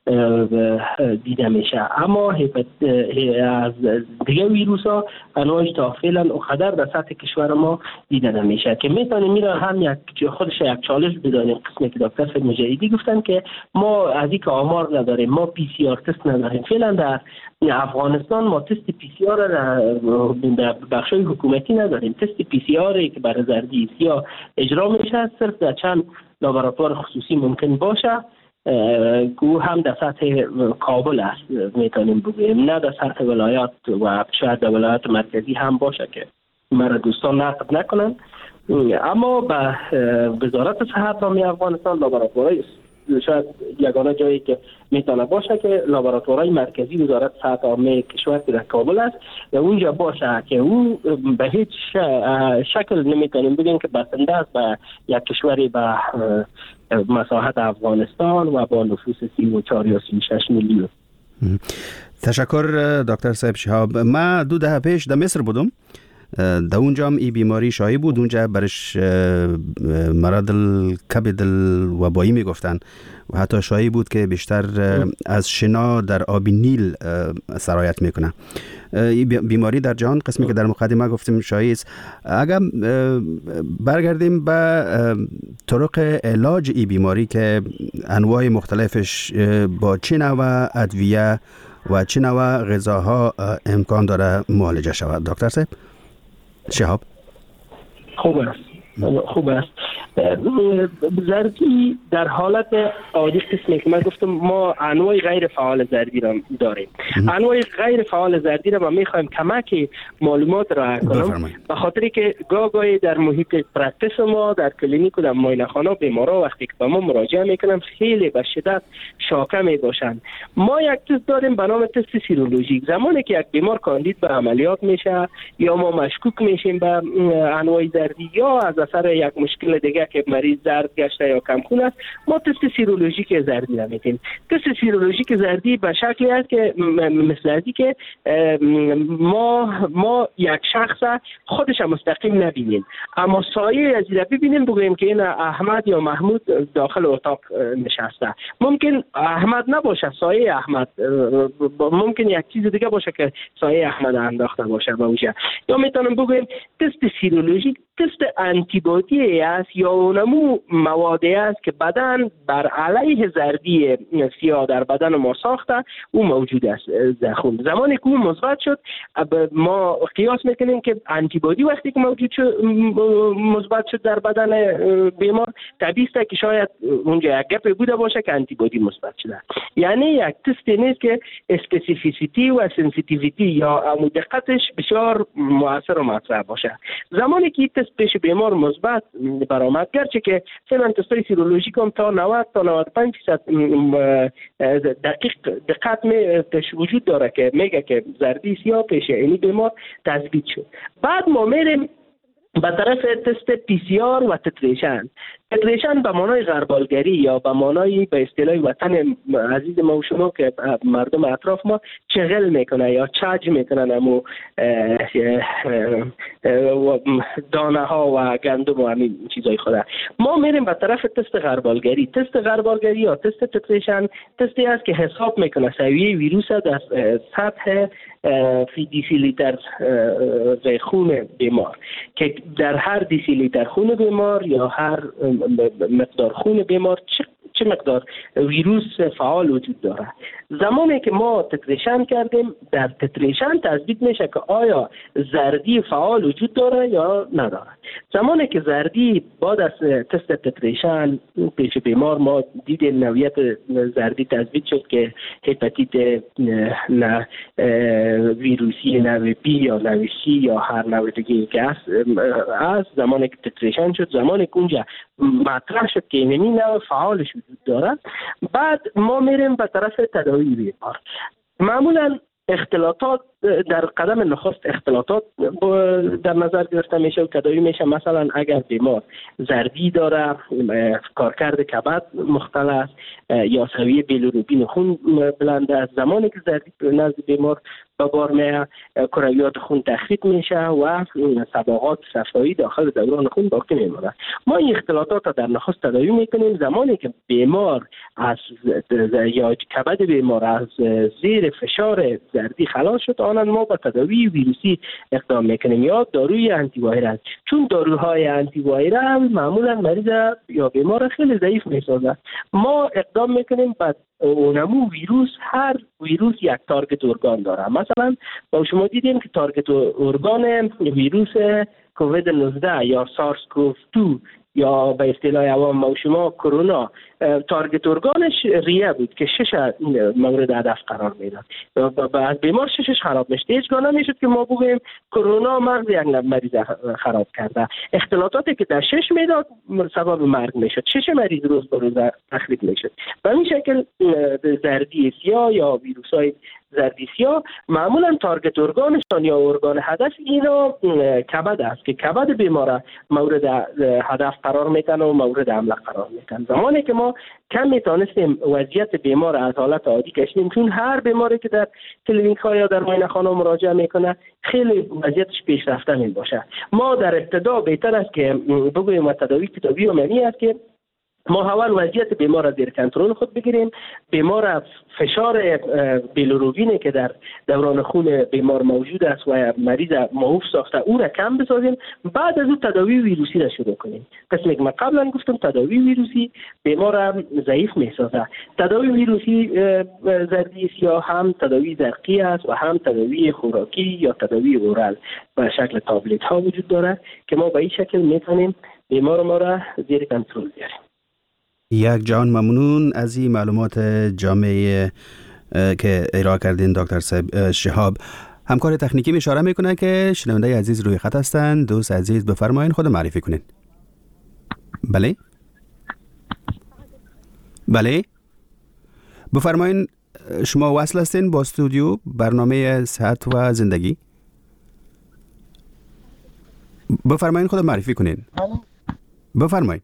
دیده میشه، اما از دیگه ویروس ها انواعش تا فعلا اقدر در سطح کشور ما دیده نمیشه که میتونیم میرا هم یک خودش یک چالش بدانیم. قسمی که دکتر فید مجاهدی گفتن که ما از این که آمار نداریم، ما پی سی آر تست نداریم. فعلا در افغانستان ما تست پی سی آر در بخشای حکومتی نداریم. تست پی سی آر که برای زردیسیا اجرا میشه صرف در چند لابراتوار خصوصی ممکن باشه که هم در سطح کابل است میتونیم بگوییم، نه در سطح ولایات و شاید در ولایات مرکزی هم باشه که مرا دوستان نقد نکنن. اما به وزارت صحت عامه افغانستان لابراتوارهای شاید یگانه جایی که میتونه باشه که لابراتوارهای مرکزی وزارت صحت عامه کشور که در کابل است و اونجا باشه که او به هیچ شکل نمیتونیم بگیم که بسنده است به یک کشوری به مساحت افغانستان و با نفوس 34 یا 36 میلیون. تشکر دکتر صاحب شهاب. ما 2 دهه پیش در مصر بودم، در اونجا هم این بیماری شایع بود. اونجا برش مرض الکبد الوبایی میگفتن و حتی شایع بود که بیشتر از شنا در آب نیل سرایت میکنه. این بیماری در جهان قسمی که در مقدمه گفتیم شایع است. اگر برگردیم به طرق علاج این بیماری که انواع مختلفش با چه نوع ادویه و چه نوع غذاها امکان داره معالجه شود دکتر صاحب؟ شهاب خوب است. خوب است. زردی در حالت عادی قسمی که من گفتم ما انواع غیر فعال زردی را داریم. انواع غیر فعال زردی را ما میخوایم کمک معلومات را کنم، به خاطری که گاهی در محیط پرکتیس ما در کلینیک و در معاینه‌خانه بیمارا وقتی که به ما مراجعه میکنن خیلی به شدت شاکه میباشند. ما یک تست داریم به نام تست سیرولوژیک. زمانی که یک بیمار کاندید به عملیات میشه یا ما مشکوک میشیم به انواع زردی یا از اثر یک مشکل دیگه که مریض زرد گشته یا کمخون است، ما تست سیرولوژیک زردی را میدیم. تست سیرولوژیک زردی به شکلی است که مثل ازی که ما یک شخص خودش مستقیم نبینیم، اما سایه از این ببینیم، بگوییم که این احمد یا محمود داخل اتاق نشسته. ممکن احمد نباشه، سایه احمد، ممکن یک چیز دیگه باشه که سایه احمد انداخته باشه به اوجه. یا میتونم بگویم تست سیرولوژیک تست آنتیبادی است یا اونمو موادی است که بدن بر علیه زردی سیاه در بدن ما ساخته او موجود است در خون. زمانی که او مثبت شد ما قیاس میکنیم که آنتیبادی وقتی که موجود شد مثبت شد در بدن بیمار، طبیعی است که شاید اونجا یک گپ بوده باشه که آنتیبادی مثبت شده. یعنی یک تست نیست که اسپسیفیسیتی و سنسیتیویتی یا دقتش بسیار مؤثر و مطرح باشه. زمانی که تست پیش بیمار مثبت برآمد، گرچه که فعلا تستای سیرولوژیک هم تا 90 تا 95% دقت وجود داره که میگه که زردی سیاه پیش اینی بیمار تثبیت شد. بعد ما میریم به طرف تست پی سی آر و تتریشن. تتریشن به معنای غربالگری یا به معنای به اصطلاح وطن عزیز ما و شما که مردم اطراف ما چغل میکنه یا چاج میکنن امو دانه ها و گندم و همین چیزای خوده. ما میریم به طرف تست غربالگری. تست غربالگری یا تست تتریشن تستی است که حساب میکنه سویه ویروس در سطح فی دیسی لیتر خون بیمار، که در هر دیسی لیتر خون بیمار یا هر مقدار خون بیمار چه مقدار ویروس فعال وجود داره. زمانی که ما تتریشن کردیم، در تتریشن تثبیت میشه که آیا زردی فعال وجود داره یا نداره. زمانی که زردی بعد از تست تتریشن پیش بیمار ما دیدیم نوعیت زردی تثبیت شد که هپاتیت ویروسی نوع بی یا نوع سی یا هر نوع دیگه که از زمانی که تتریشن شد، زمانی که اونجا مطرح شد که اینمی نوع فعالش وجود داره، بعد ما میریم به طرف تداوی بیمار. معمولا اختلاطات در قدم نخست اختلاطات در نظر گرفته میشه و تداوی میشه. مثلا اگر بیمار زردی داره، کارکرد کبد مختل است یا سویه بیلیروبین خون بلند است، زمانی که زردی نزد بیمار به بار میاد، کرویات خون تخریب میشه و صبغات صفایی داخل دوران خون باقی میمونه. ما این اختلاطات را در نخست تداوی میکنیم. زمانی که بیمار از یا کبد بیمار از زیر فشار زردی خلاص شد، آنان ما با تداوی ویروسی اقدام میکنیم یا داروی آنتی وایرال. چون داروهای آنتی وایرال معمولا مریض یا بیمار خیلی ضعیف میسازه، ما اقدام میکنیم بعد اونمو ویروس، هر ویروس یک تارگت ارگان داره. مثلا با شما دیدیم که تارگت ارگان ویروس کووید 19 یا سارس کوف 2 یا به اصطلاح عوام ما شما کرونا، تارگت ارگانش ریه بود که 6 مورد هدف قرار میداد. از بیمار 6 خراب میشد. هیچ گونه نمیشد که ما بگوییم کرونا مغز یک مریض خراب کرده. اختلاطاتی که در 6 میداد سبب مرگ میشد. 6 مریض روز به روز تخریب میشد. به این شکل زردی سیاه یا ویروس های زردی سیاه معمولا تارگت ارگانشان یا ارگان هدف اینا کبد است که کبد بیمار مورد هدف قرار میتن و مورد حمله قرار میتن. زمانی که ما کم میتونستیم وضعیت بیمار از حالت عادی کشیم، چون هر بیماری که در کلینیک ها یا در معاینه‌خانه مراجعه میکنه خیلی وضعیتش پیشرفته می باشه. ما در ابتدا بهتر است که بگوییم تداوی کتابی و معنی است که ما اول وضعیت بیمار را زیر کنترل خود بگیریم. بیمار فشار بیلیروبینی که در دوران خون بیمار موجود است و مریض معوف ساخته او را کم بسازیم، بعد از اون تداوی ویروسی را شروع کنیم. قسمی که من قبلا گفتم تداوی ویروسی بیمار را ضعیف میسازه. تداوی ویروسی زردی سیاه هم تداوی زرقی است و هم تداوی خوراکی یا تداوی اورال به شکل تابلت ها وجود داره که ما به این شکل میتونیم بیمار ما را زیر کنترل بیاریم. یک جان ممنون از این معلومات جامعه که ارائه کردین دکتر صاحب شهاب. همکار تکنیکی می اشاره میکنه که شنونده عزیز روی خط هستند. دوست عزیز بفرمایید خود معرفی کنین. بله بله بفرمایید، شما وصل هستین با استودیو برنامه صحت و زندگی. بفرمایید خود معرفی کنین. بفرمایید.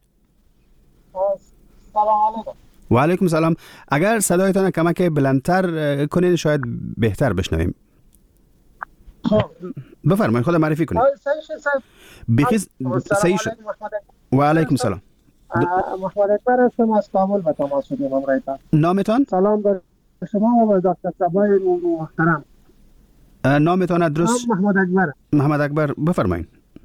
سلام علیکم. و علیکم سلام. اگر صدایتان کمک بلندتر کنین شاید بهتر بشنویم. بفرمایید خود معرفی کنین. و علیکم سلام. محمد اکبر هستم از کابل به تماس شدیم امرایتان. نامتان؟ سلام بر شما و دکتر صبای محترم. نامتان درست؟ محمد اکبر. محمد اکبر بفرمایید.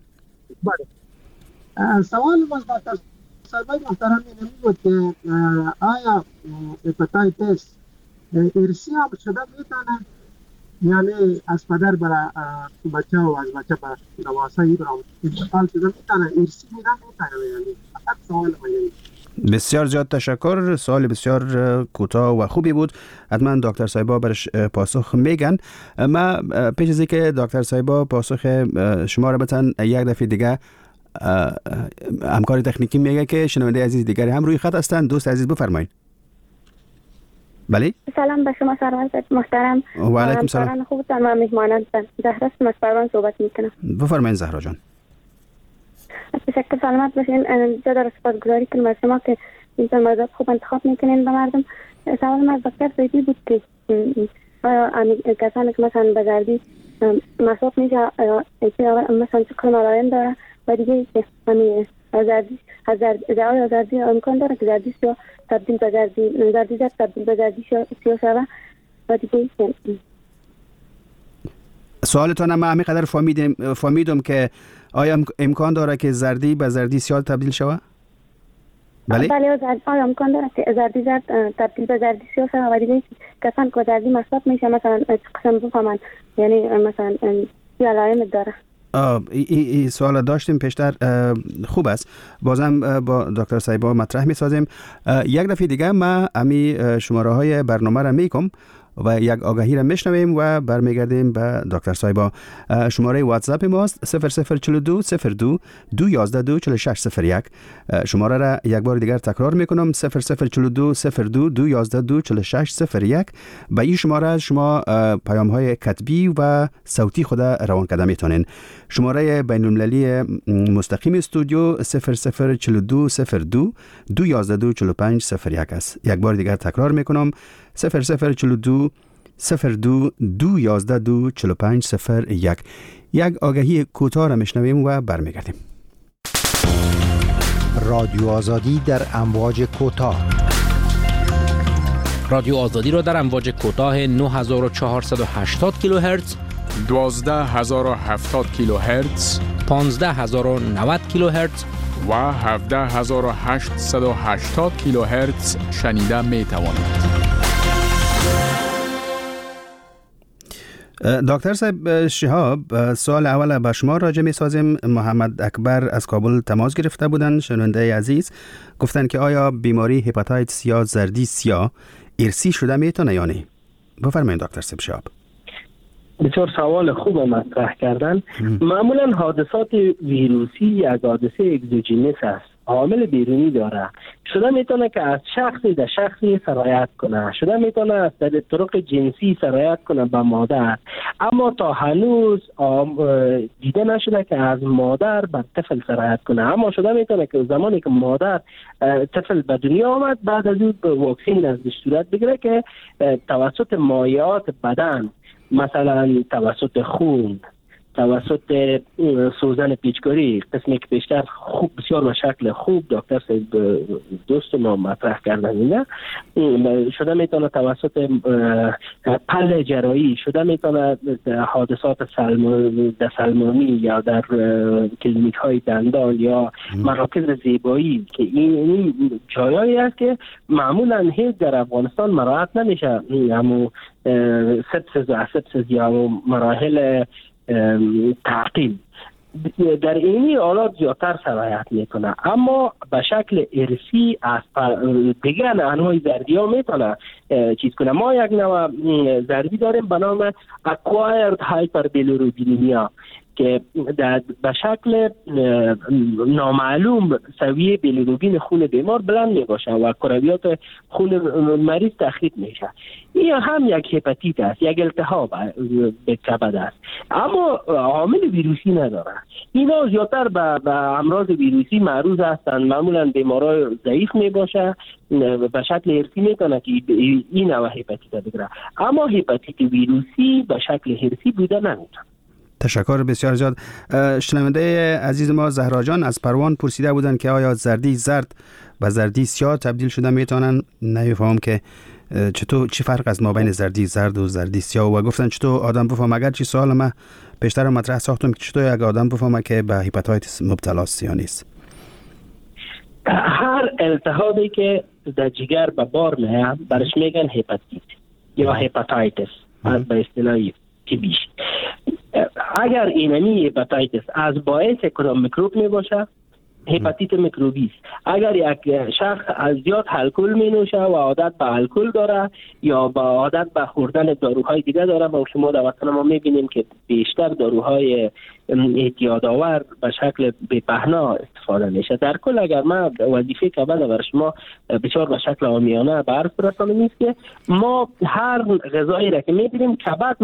بله. سوال از دکتر صبای محترم این بود که آیا هپاتیتس ارثی هم شده میتونه، یعنی از پدر برای بچه و از بچه برای نواسایی برای انتقال شده میتونه، ارثی میتونه، یعنی فقط سوال من. بسیار زیاد تشکر. سوال بسیار کوتاه و خوبی بود. حتما دکتر صاحبا برش پاسخ میگن. ما پیش از اینکه دکتر صاحبا پاسخ شما را بتن یک دفعه دیگه همکار تکنیکی میگه که شنونده عزیز دیگری هم روی خط هستند. دوست عزیز بفرمایید. بله. سلام به شما سرور محترم. و علیکم سلام. خوبتان و مهمانان. زهرا از پروان صحبت میکنم. بفرمایید زهرا جان. تشکر، سلامت باشین. زیاد سپاسگزاری کنم از شما که این موضوعات خوب انتخاب میکنین به مردم. سوال من از دکتر زیدی بود که کسانی که مثلا به زردی مصاب میشه مثلا چکر ملایم داره و دیگه که همین زردی امکان داره که زردی شو تبدیل به زردی تبدیل به زردی شو شوه و دیگه سوالتان هم همین قدر فهمیدم که آیا امکان داره که زردی به زردی سیاه تبدیل شوه؟ بله؟ بله آیا امکان داره که زردی تبدیل به زردی سیاه شوه و دیگه کسان که زردی مصاب میشه مثلا قسم بفهمن، یعنی مثلا چه علائمی داره؟ این سوال داشتیم پیشتر. خوب است، بازم با دکتر صاحبا مطرح می‌سازیم. یک دفعه دیگه ما امی شماره های برنامه را میگم و یک آگاهی را میشنویم و برمیگردیم به دکتر صاحبا. شماره واتساپ ماست 0042 02 211 24601. شماره را یک بار دیگر تکرار میکنم 0042 02 211 24601. به این شماره شما پیام های کتبی و صوتی خود روان کرده میتونین. شماره بین المللی مستقیم استودیو 0042 02 211 24501 است. یک بار دیگر تکرار میکنم 0042 02 211 24501. یک آگهی کوتاه را میشنویم و برمیگردیم. رادیو آزادی در امواج کوتاه. رادیو آزادی را در امواج کوتاه 9480 کیلوهرتز، 12070 کیلوهرتز، 15090 کیلوهرتز و 17880 کیلوهرتز شنیده می توانید. دکتر صاحب شهاب، سوال اول به شما راجع می سازیم. محمد اکبر از کابل تماس گرفته بودن، شنونده عزیز گفتن که آیا بیماری هپاتیتس یا زردی سیاه ارثی شده میتونه یا نه؟ بفرمایید دکتر صاحب شهاب. بسیار سوال خوب مطرح کردن. معمولا حادثات ویروسی یک حادثه اگزوژینس است، عامل بیرونی داره. شده میتونه که از شخصی در شخصی سرایت کنه، شده میتونه از طرق جنسی سرایت کنه به مادر، اما تا هنوز دیده نشده که از مادر به طفل سرایت کنه. اما شده میتونه که زمانی که مادر طفل به دنیا آمد بعد از اون واکسین ازش صورت بگیره که توسط مایعات بدن، مثلا توسط خون، توسط سوزن پیچکاری، قسمی که بیشتر خوب بسیار به شکل خوب دکتر دوست ما مطرح کردن اینه، شده میتونه توسط پل جراحی، شده میتونه حادثات سلمانی یا در کلینیک های دندان یا مراکز زیبایی که این جایایی است که معمولا هیچ در افغانستان مراعات نمیشه، همون سپسیس یا مراحل تعقیم. در اینی حالات زیادتر سرایت میکنه. اما به شکل ارثی از دیگر انواع زردی ها میتونه چیز کنه. ما یک نوع زردی داریم به نام acquired hyperbilirubinemia که به شکل نامعلوم سویه بیلیروبین خون بیمار بلند می باشه و کرویات خون مریض تخریب میشه. این هم یک هپاتیت است، یک التهاب به کبد است، اما عامل ویروسی نداره. اینا زیادتر به امراض ویروسی معروض هستند. معمولا بیمارای ضعیف می باشه، به شکل ارثی میتونه که این نوع هپاتیت بگیره، اما هپاتیت ویروسی به شکل ارثی بوده نمیتونه. تشکر بسیار زیاد. شنونده عزیز ما زهرا جان از پروان پرسیده بودن که آیا زردی زرد و زردی سیاه تبدیل شده میتونن؟ نمیفهم که چطور چی فرق است ما بین زردی زرد و زردی سیاه، و گفتن چطور آدم بفهم. اگر چی سوال من پیشتر مطرح ساختم که چطور یک آدم بفهمه که به هپاتیتس مبتلا است یا نیست. هر التهابی که در جگر به بار میاد برش میگن هپاتیت یا هپاتیتس از به اصطلاح طبیش. اگر اینمی هپاتیتس از باعث کدام میکروب می باشه، هپاتیت میکروبی است. اگر یک شخص از زیاد الکل می نوشه و عادت به الکل داره یا با عادت به خوردن داروهای دیگه داره، و شما در وطن ما می بینیم که بیشتر داروهای اعتیادآور به شکل بپهنا استفاده میشه. در کل اگر ما وظیفه کبد بر شما بسیار به شکل عامیانه به عرض برسانم است که ما هر غذایی را که میبینیم کبد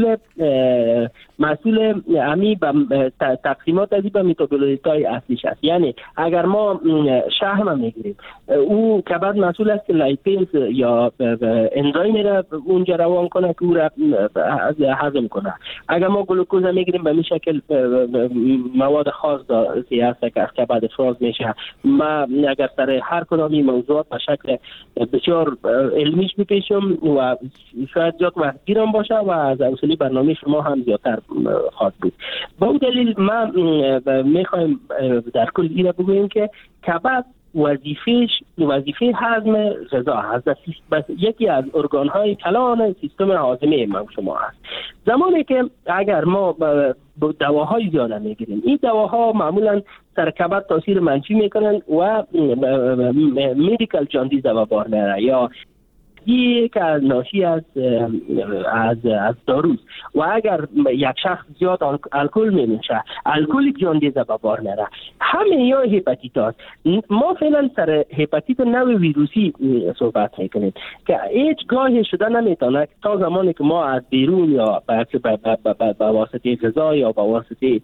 مسئول امی به تقسیمات ازی به متابولیت های اصلیش است. یعنی اگر ما شحم میگیریم، او کبد مسئول است که لایپیز یا انزایم را اونجا روان کنه که او را هضم کنه. اگر ما گلوکوز میگیریم به این شکل مواد خاص که هست که از کبد افراز میشه. ما اگر سر هر کدام این موضوعات به شکل بسیار علمیش بپیشم و شاید زیاد وقتگیرم باشه و از اصولی برنامه شما هم زیادتر خواهد بود. با اون دلیل ما میخوایم در کل ایره بگوییم که کبد وظیفه هضم غذا هست. یکی از ارگان‌های کلان سیستم هاضمه ما شما هست. زمانی که اگر ما دواهای زیاده میگیریم، این دواها معمولا سر کبد تاثیر منفی میکنن و مدیکال جاندیز به بار میاره یا یک از ناشی از داروست. و اگر یک شخص زیاد الکل می‌نوشه، الکل جاندیز به بار میاره. همه یا هپاتیت هست. ما فعلا سر هپاتیت نوع ویروسی صحبت میکنیم که هیچ گاهی شده نمیتونه تا زمانی که ما از بیرون یا به واسطه غذا یا به واسطه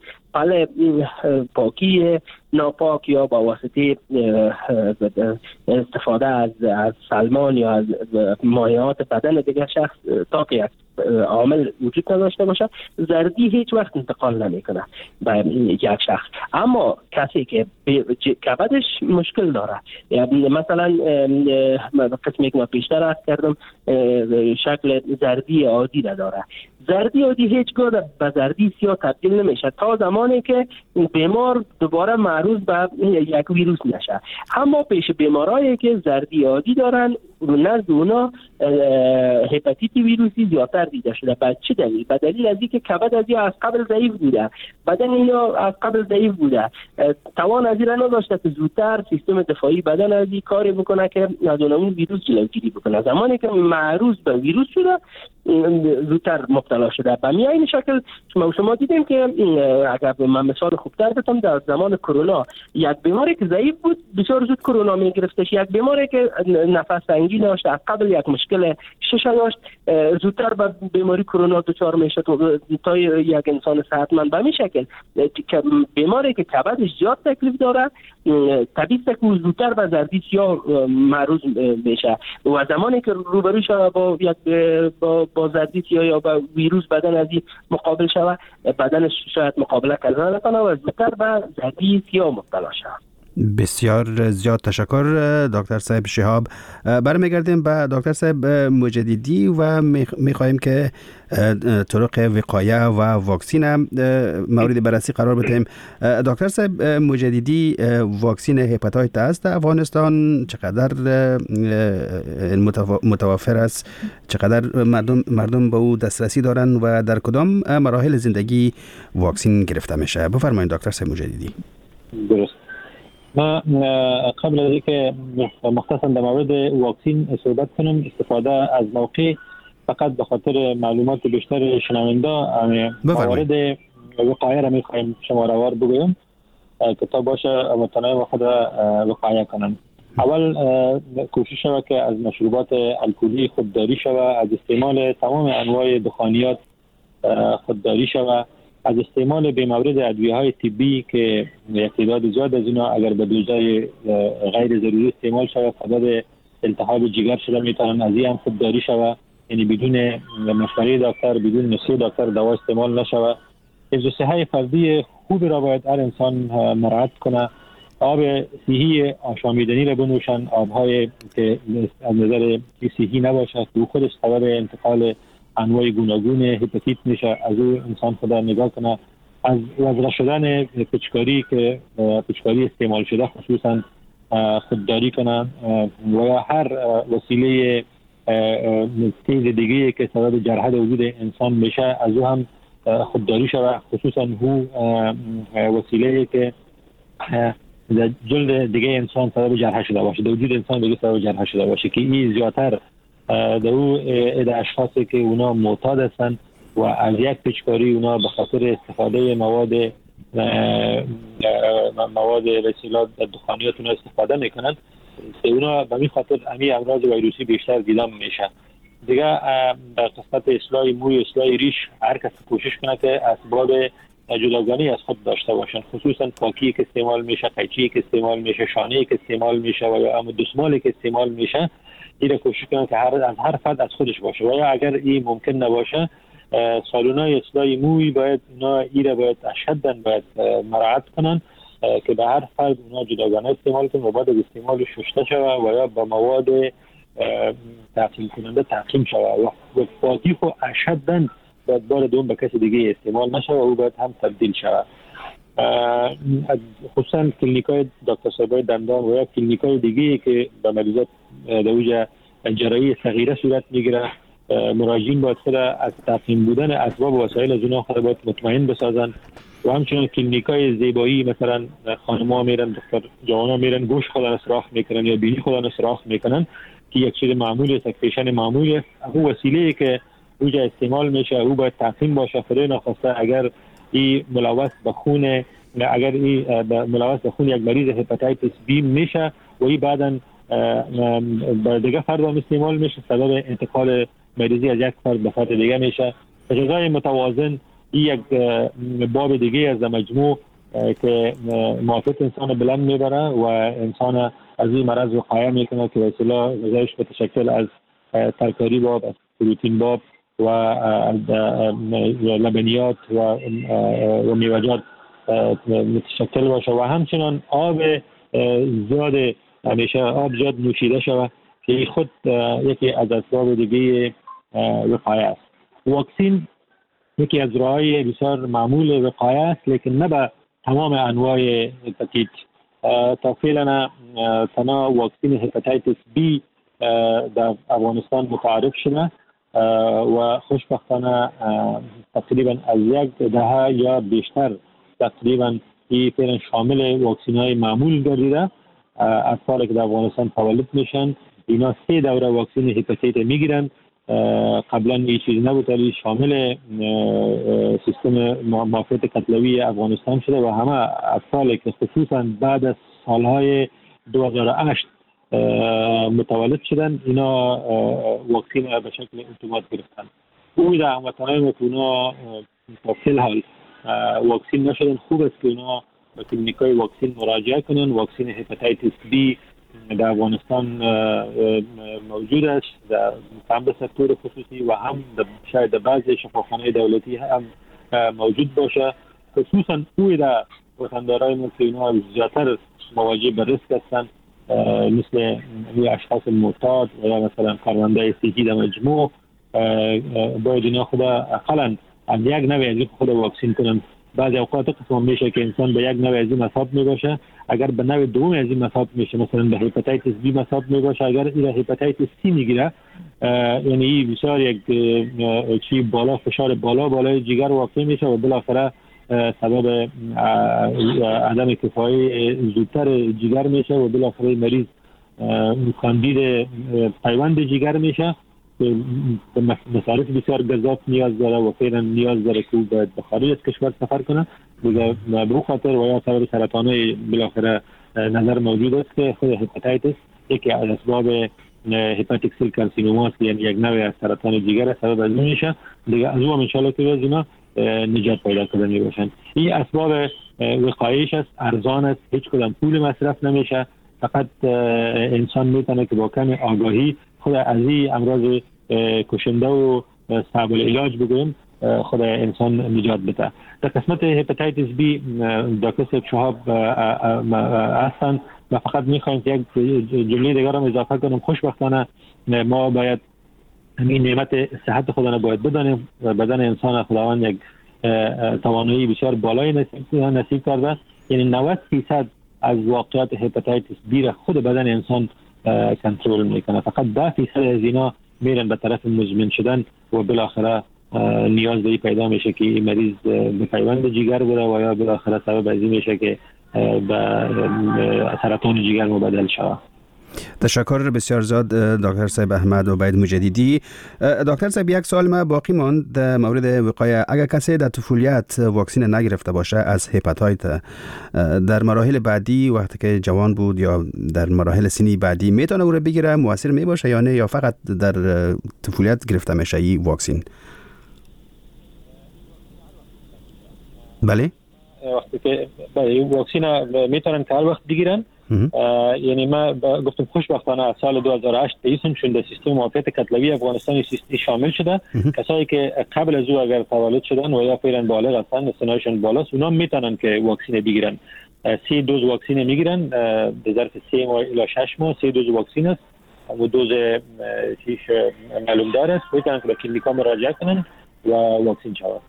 پاکی ناپاک یا با واسطه استفاده از سلمان یا از مایعات بدن دیگر شخص تا که یک عامل وجود نداشته باشه، زردی هیچ وقت انتقال نمیکنه به یک شخص. اما کسی که کبدش مشکل داره، یعنی مثلا قسمی که ما پیشتر عرض کردم شکل زردی عادی داره، زردی عادی هیچگاه به زردی سیاه تبدیل نمیشه تا زمانی که بیمار دوباره معروض به یک ویروس نشه. اما پیش بیمارایی که زردی عادی دارن نزد اونا هپاتیت ویروسی زیادتر دیده شده. به چه دلیل؟ به دلیل از اینکه کبد از قبل ضعیف بوده، بدن اینا از قبل ضعیف بوده، توان از این نداشته که زودتر سیستم دفاعی بدن از این کاری بکنه که از اون ویروس جلوگیری بکنه. زمانی که معروض به ویروس شده زودتر مبتلا شده. به این شکل شما دیدیم که اگر من مثال خوبتر بزنم، در زمان کرونا یک بیماری که ضعیف بود بسیار زود کرونا میگرفتش. یک بیماری که نفس تنگی داشت، از قبل یک مشکل شش داشت، زودتر به بیماری کرونا دچار میشد تا یک انسان صحتمند. به این شکل بیماری که کبدش زیاد تکلیف داره طبیعی است که زودتر به زردی سیاه معروض میشه و زمانی که روبرو شده با زردی سیاه یا با ویروس بدن از این مقابل شده، بدنش شاید مقابله کردن نکنه و زودتر به زردی سیاه مبتلا شده. بسیار زیاد تشکر دکتر صاحب شهاب. برمیگردیم به دکتر صاحب مجددی و میخواهیم که طرق وقایه و واکسین مورد بررسی قرار بدیم. دکتر صاحب مجددی، واکسین هپاتیت در افغانستان چقدر متوفر است؟ چقدر مردم به او دسترسی دارن و در کدام مراحل زندگی واکسین گرفته میشه؟ بفرمایید دکتر صاحب مجددی. درست. ما قبل از اینکه مختصاً در مورد واکسین صحبت کنم، استفاده از موقع فقط به خاطر معلومات بیشتر شنونده موارد وقایه را میخوایم شماروار بگویم که تا باشه متنای و خود وقایه کنن. اول کوشش شود که از مشروبات الکلی خودداری شود، از استعمال تمام انواع دخانیات خودداری شود، از استعمال به مورد ادویه‌های طبی که تعداد زیاد از اینا اگر به دوزای غیر ضروری استعمال شود سبب التهاب جگر شده میتونن از این هم خودداری شود، یعنی بدون مشوره دکتر، بدون نسخه دکتر دوا استعمال نشود. حفظ صحت فردی خوب را باید هر انسان مراعات کنه. آب صحی آشامیدنی را بنوشن، آب‌های که از نظر صحی نباشد که خودش سبب انتقال انواع گوناگون هپاتیت میشه، از او انسان خدا نگاه کنه. از وزره شدن پچکاری که پچکاری استعمال شده خصوصا خودداری کنه و یا هر وسیله تیز دیگه که سبب جرحه وجود انسان میشه از او هم خودداری شود، خصوصا هو وسیله که در جلد دیگه انسان سبب جرحه شده باشه، در وجود انسان دیگه سبب جرحه شده باشه که این زیادتر در او اشخاصی که اونا معتاد هستن و از یک پچکاری اونا به خاطر استفاده مواد رسیلات دخانیات اونا استفاده میکنن که اونا به این خاطر امی امراض ویروسی بیشتر دیدن میشه. دیگه در قسمت اصلاح موی، اصلاح ریش، هر کس کوشش کنه که اسباب جداگانه از خود داشته باشن، خصوصا پاکی که استعمال میشه، قیچی که استعمال میشه، شانه‌ای که استعمال میشه و یا دستمالی که استعمال میشه این کوشش کنن که هر فرد از خودش باشه و یا اگر این ممکن نباشه سالونای اصلاح موی باید اونا ایره باید اشداً باید مراعات کنن که به هر فرد اونا جداگانه استعمال کنن و بعد از استعمال شسته شود و یا با مواد تعقیم کننده تعقیم شود و پاکی خو اشداً باید بار دوم به کسی دیگه استعمال نشه و او باید هم تبدیل شود. خصوصا کلینیکای دکتر صاحبای دندان و یا کلینیکای دیگه که به مریضات دوجه جراحی صغیره صورت میگیره، مراجعین باید خود از تعقیم بودن اسباب و وسایل از اونها خود باید مطمئن بسازن و همچنین کلینیکای زیبایی مثلا خانم‌ها میرن، دختر جوان‌ها میرن گوش خودن سراخ میکنن یا بینی خودن سراخ میکنن که یک چیز معمولی است، فیشن معمولی است. اون وسیله‌ای که اوجا استعمال میشه او باید تعقیم باشه، خدای نخواسته اگر این ملوث به خون یک مریض هپاتیتس بی میشه و این بعداً با دیگه فرد هم استعمال میشه، سبب انتقال مریضی از یک فرد به فرد دیگه میشه. غذای متوازن یک باب دیگه از مجموع که معافیت انسان بلند میبره و انسان از این مرض وقایه میکنه که وسیله غذایش متشکل از ترکاری باب، از پروتئین باب و لبنیات و میوه‌جات متشکل باشه و همچنان آب زیاد همیشه آب زیاد نوشیده شود که خود یکی از اسباب دیگه وقایه است. واکسین یکی از راه‌های بسیار معمول وقایه است لیکن نه به تمام انواع هپاتیت. تا فعلا تنها واکسین هپاتیتس بی در افغانستان متعارف شده و خوشبختانه تقریبا از یک دهه یا بیشتر تقریبا این فعلا شامل واکسین‌های معمول گردیده. اطفالی که در افغانستان تولد میشن اینا 3 دوره واکسین هپاتیت میگیرن. قبلا این چیز نبود ولی شامل سیستم معافیت قتلوی افغانستان شده و همه اطفالی که خصوصا بعد از سالهای 2008 متولد شدن اینا واکسین به شکل اتومات گرفتن. امید هموطنان که اونا تا فی الحال واکسین نشدن خوب است که اونا به کلینیکای واکسین مراجعه کنن. واکسین هپاتیتس بی در افغانستان موجود است در هم سکتور خصوصی و هم شاید بعضی شفاخانه دولتی هم موجود باشه. خصوصا اوی در وطندارای ما که اینا زیادتر مواجه به ریسک هستند، مثل اشخاص معتاد و یا مثلا کارمندای صحی در مجموع، باید اینا خود اقلا از یک نوع از این خود واکسین کنن. بعضی اوقات قسم میشه که انسان به یک نوع از این مصاب میباشه، اگر به نوع دوم از این مصاب میشه، مثلا به هپاتیتس بی مصاب میباشه، اگر این هپاتیتس سی میگیره، یعنی بسیار یک چی بالا، فشار بالای جگر واقع میشه و بالاخره سبب عدم کفایی زودتر جگر میشه و بالاخره مریض کاندید پیوند جگر میشه. مصارف بسیار گزاف نیاز داره و فعلا نیاز داره که باید به خارج از کشور سفر کنه. به این خاطر و یا سبب سرطان‌های بالاخره نظر موجود است که خود هپاتیتس یکی از اسباب هپاتیک سیل کارسینوما، یعنی یک نوع از سرطان جگر سبب از اون میشه. دیگه از اون ان شاء الله که از اینا نجات پیدا کنه باشن. این اسباب وقایش است، ارزان است، هیچ کدام پول مصرف نمیشه. فقط انسان میتونه که با کم آگاهی خود از این امراض کشنده و صعب العلاج بگویم خود انسان نجات بده. در قسمت هپاتیتس بی دکتر شهاب هستند و فقط میخوایم یک جمله دیگر هم اضافه کنم. خوشبختانه ما باید این نعمت صحت خدا را باید بدانیم و بدن انسان خداوند یک توانایی بسیار بالای نصیب کرده. یعنی 90% از واقعات هپاتیتس بی را خود بدن انسان کنترل میکنه. فقط 10% از اینا میرن به طرف مزمن شدن و بالاخره نیاز به پیدا میشه که این مریض به پیوند جگر بره و یا بالاخره سبب از این میشه که به سرطان جگر مبدل شود. تشکر بسیار زیاد دکتر صاحب احمد عبید مجددی. دکتر صاحب یک سوال ما باقی ماند در مورد وقایه. اگر کسی در طفولیت واکسین نگرفته باشه از هپاتیت، در مراحل بعدی وقتی که جوان بود یا در مراحل سنی بعدی میتونه او رو بگیره، مؤثر می باشه یا نه، یا فقط در طفولیت گرفته میشه این واکسین؟ بله وقتی که واکسین میتونن که هر وقت بگیرن. یعنی ما گفتم خوشبختانه از سال 2008 تایید شد در سیستم معافیت کتلوی افغانستان سیستی شامل شده. کسایی که قبل از او اگر تولد شدن و یا فعلا بالغ هستن، سنشون بالاست، اونا میتونن که واکسین بگیرن. 3 دوز واکسین میگیرن به ظرف 3 ماه الی 6 ماه. 3 دوز واکسین است و دوز چیش معلوم داره است. میتونن که به کلینیکا مراجعه کنن و واکسین شود.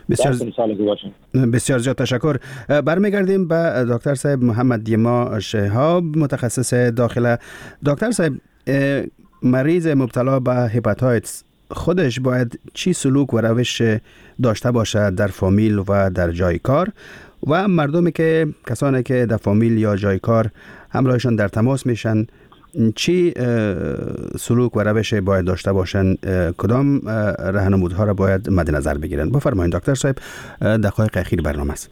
بسیار زیاد تشکر. برمیگردیم به دکتر صاحب محمد دیما شهاب، متخصص داخله. دکتر صاحب، مریض مبتلا به هپاتیتس خودش باید چی سلوک و روش داشته باشه در فامیل و در جای کار، و مردمی که کسانی که در فامیل یا جای کار همراهشان در تماس میشن چی سلوک و روش باید داشته باشن؟ کدام راهنمودها را باید مد نظر بگیرن؟ بفرمایید دکتر صاحب، دقایق اخیر برنامه است.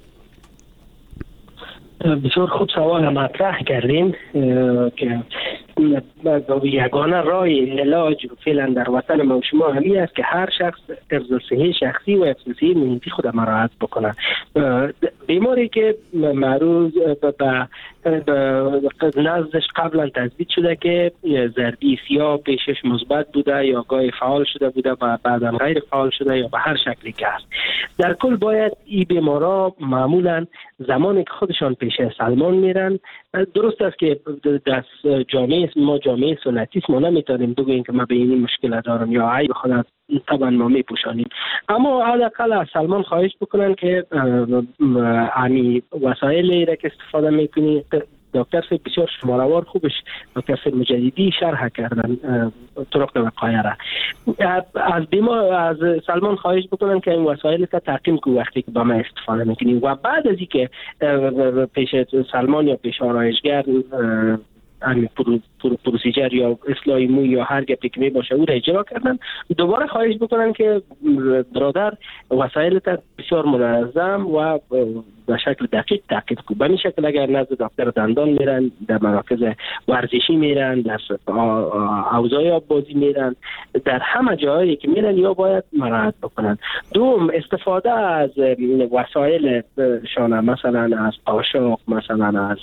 بسیار خوب سوال مطرح کردین که یگانه راه علاج فعلا در وطن ما و شما همین است که هر شخص حفظ صحی شخصی و حفظ صحی محیطی خود مراعات بکنه. بیماری که معروض به نزدش قبلا تثبیت شده که ضربی سیاه پیشش مثبت بوده یا گاهی فعال شده بوده و بعدا غیر فعال شده یا به هر شکلی که هست، در کل باید این بیمارا معمولا زمانی که خودشان پیش سلمان میرن، درست است که دست جامعه ما جامعه سنتی است، ما نمیتونیم بگوییم که ما به این مشکل دارم یا عیب خود طبعا ما میپوشانیم، اما حداقل از سلمان خواهش بکنن که امی وسایلی را که استفاده میکنی، دکتر صاحب بسیار شماروار خوبش دکتر صاحب مجددی شرح کردن طرق وقایه را. از بیمار از سلمان خواهش بکنن که این وسایل را تعقیم کو وقتی که با ما استفاده میکنیم و بعد از اینکه پیش سلمان یا پیش آرایشگر پروسیجر یا اصلاح موی یا هر گپی که می باشه او را اجرا کردن، دوباره خواهش بکنن که برادر وسایل تا بسیار منظم و به شکل دقیق تعقیب کنه. به این شکل اگر نزد دکتر دندان میرن، در مراکز ورزشی میرن، در حوزه‌های آببازی میرن، در همه جایی که میرن یا باید مراعات بکنن. دوم، استفاده از وسایل شانه، مثلا از قاشق، مثلا از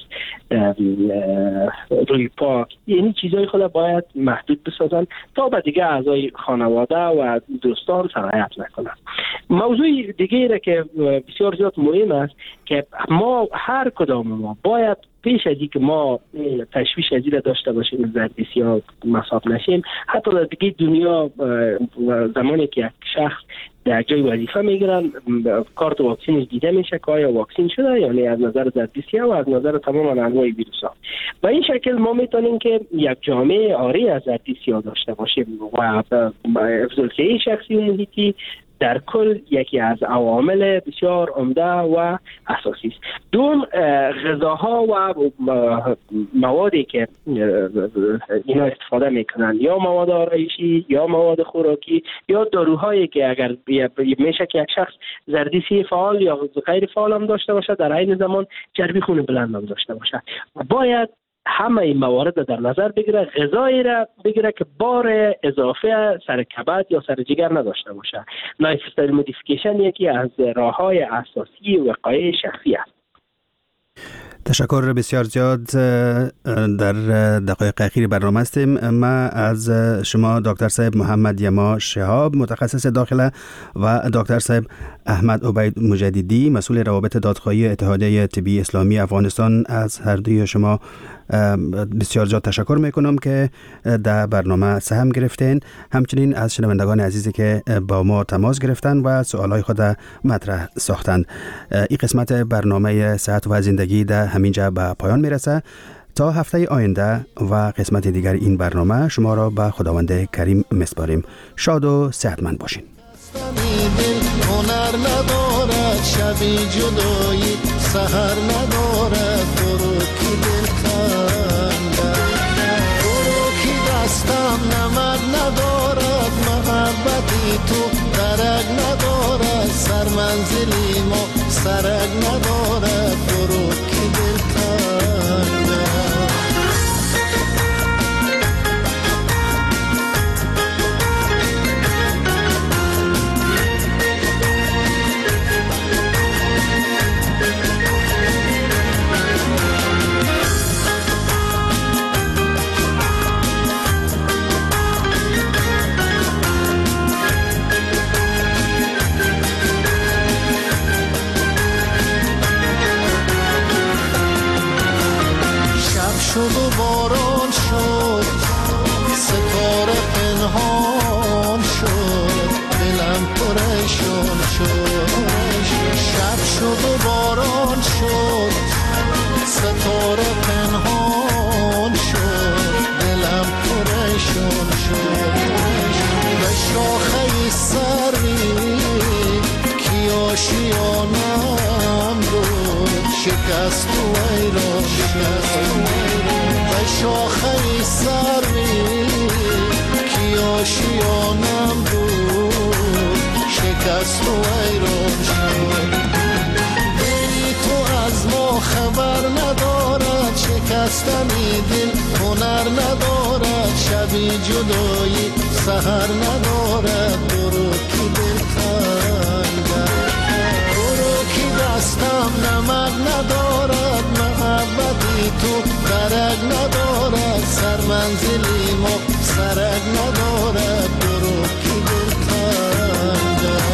روی پاک، یعنی چیزای خود باید محدود بسازن تا به دیگه اعضای خانواده و دوستان سرایت نکنن. موضوع دیگه را که بسیار زیاد مهم است که ما هر کدام ما باید پیش از اینکه ما تشویش از این داشته باشیم زردیسی ها مصاب نشیم، حتی در دیگه دنیا زمانی که یک شخص در جای وظیفه میگیرن کارت واکسینش دیده میشه که آیا واکسین شده، یعنی از نظر زردیسی ها و از نظر تمام انواع ویروس ها. و این شکل ما میتونیم که یک جامعه آری از زردیسی ها داشته باشیم و افضل‌سازی شخصی و محیطی در کل یکی از عوامل بسیار عمده و اساسی است. دوم، غذاها و موادی که اینا استفاده میکنن، یا مواد آرایشی یا مواد خوراکی یا داروهایی که اگر میشه که یک شخص زردیسی فعال یا غیر فعال هم داشته باشه، در عین زمان چربی خون بلند هم داشته باشه، باید همه این موارد در نظر بگیره، غذایی را بگیره که بار اضافه سر کبد یا سر جگر نداشته باشه. لایف استایل مودیفیکیشن یکی از راه‌های اساسی وقایع شخصی است. تشکر بسیار زیاد. در دقایق اخیر برنامه هستیم. ما از شما دکتر صاحب محمد یما شهاب متخصص داخله و دکتر صاحب احمد عبید مجددی مسئول روابط دادخواهی اتحادیه طبی اسلامی افغانستان، از هر دوی شما بسیار زیاد تشکر میکنم که در برنامه سهم گرفتین. همچنین از شنوندگان عزیزی که با ما تماس گرفتن و سوالای خود مطرح ساختند. این قسمت برنامه صحت و زندگی در همینجا به پایان میرسه. تا هفته آینده و قسمت دیگر این برنامه شما را به خداوند کریم میسپاریم. شاد و صحتمند باشین. هنر ندارد شبی جدایی، سحر ندارد برو کی دل خنده، برو کی دستم نمد ندارد، محبتی تو درک ندارد، سر منزلی ما سرک ندارد، برو کی دل خنده. شد و باران شد، ستاره پنهان شد، دلم پریشان شد. شب شد و باران شد، ستاره پنهان شد، دلم پریشان شد. به شاخه سری کی آشیانم بود، شکست و ایران شد. شاخه سری کی آشیانم بود، شکست و ایران شد. دلی تو از ما خبر ندارد، شکستنی دل هنر ندارد، شبی جدایی سحر ندارد، برو کی دل خنده، برو کی دستم نمک ندارد، محبتی تو درک ندارد، سر منزلی ما سرک ندارد، برو کی دل خنده.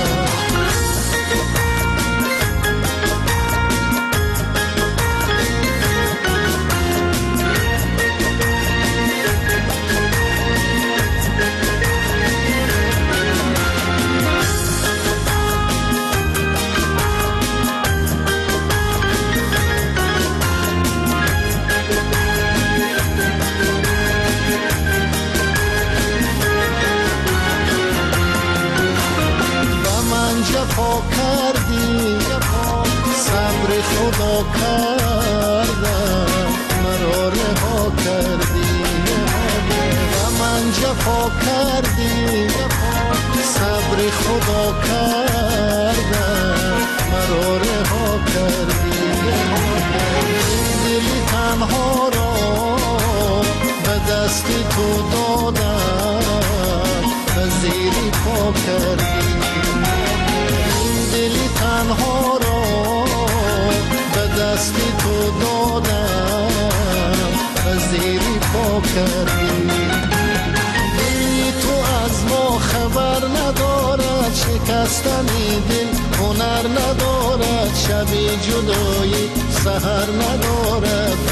جفا کردی صبر خدا کردم، مرا رها کردی و من جفا کردی صبر خدا کردم، مرا رها کردی. دلی تنها را به دست تو دادم، به زیری پا کردی. دلی تنها را به دست تو دادم، زیری پا کردی. دلی تو از ما خبر ندارد، شکستنی دل هنر ندارد، شبی جدایی سحر ندارد،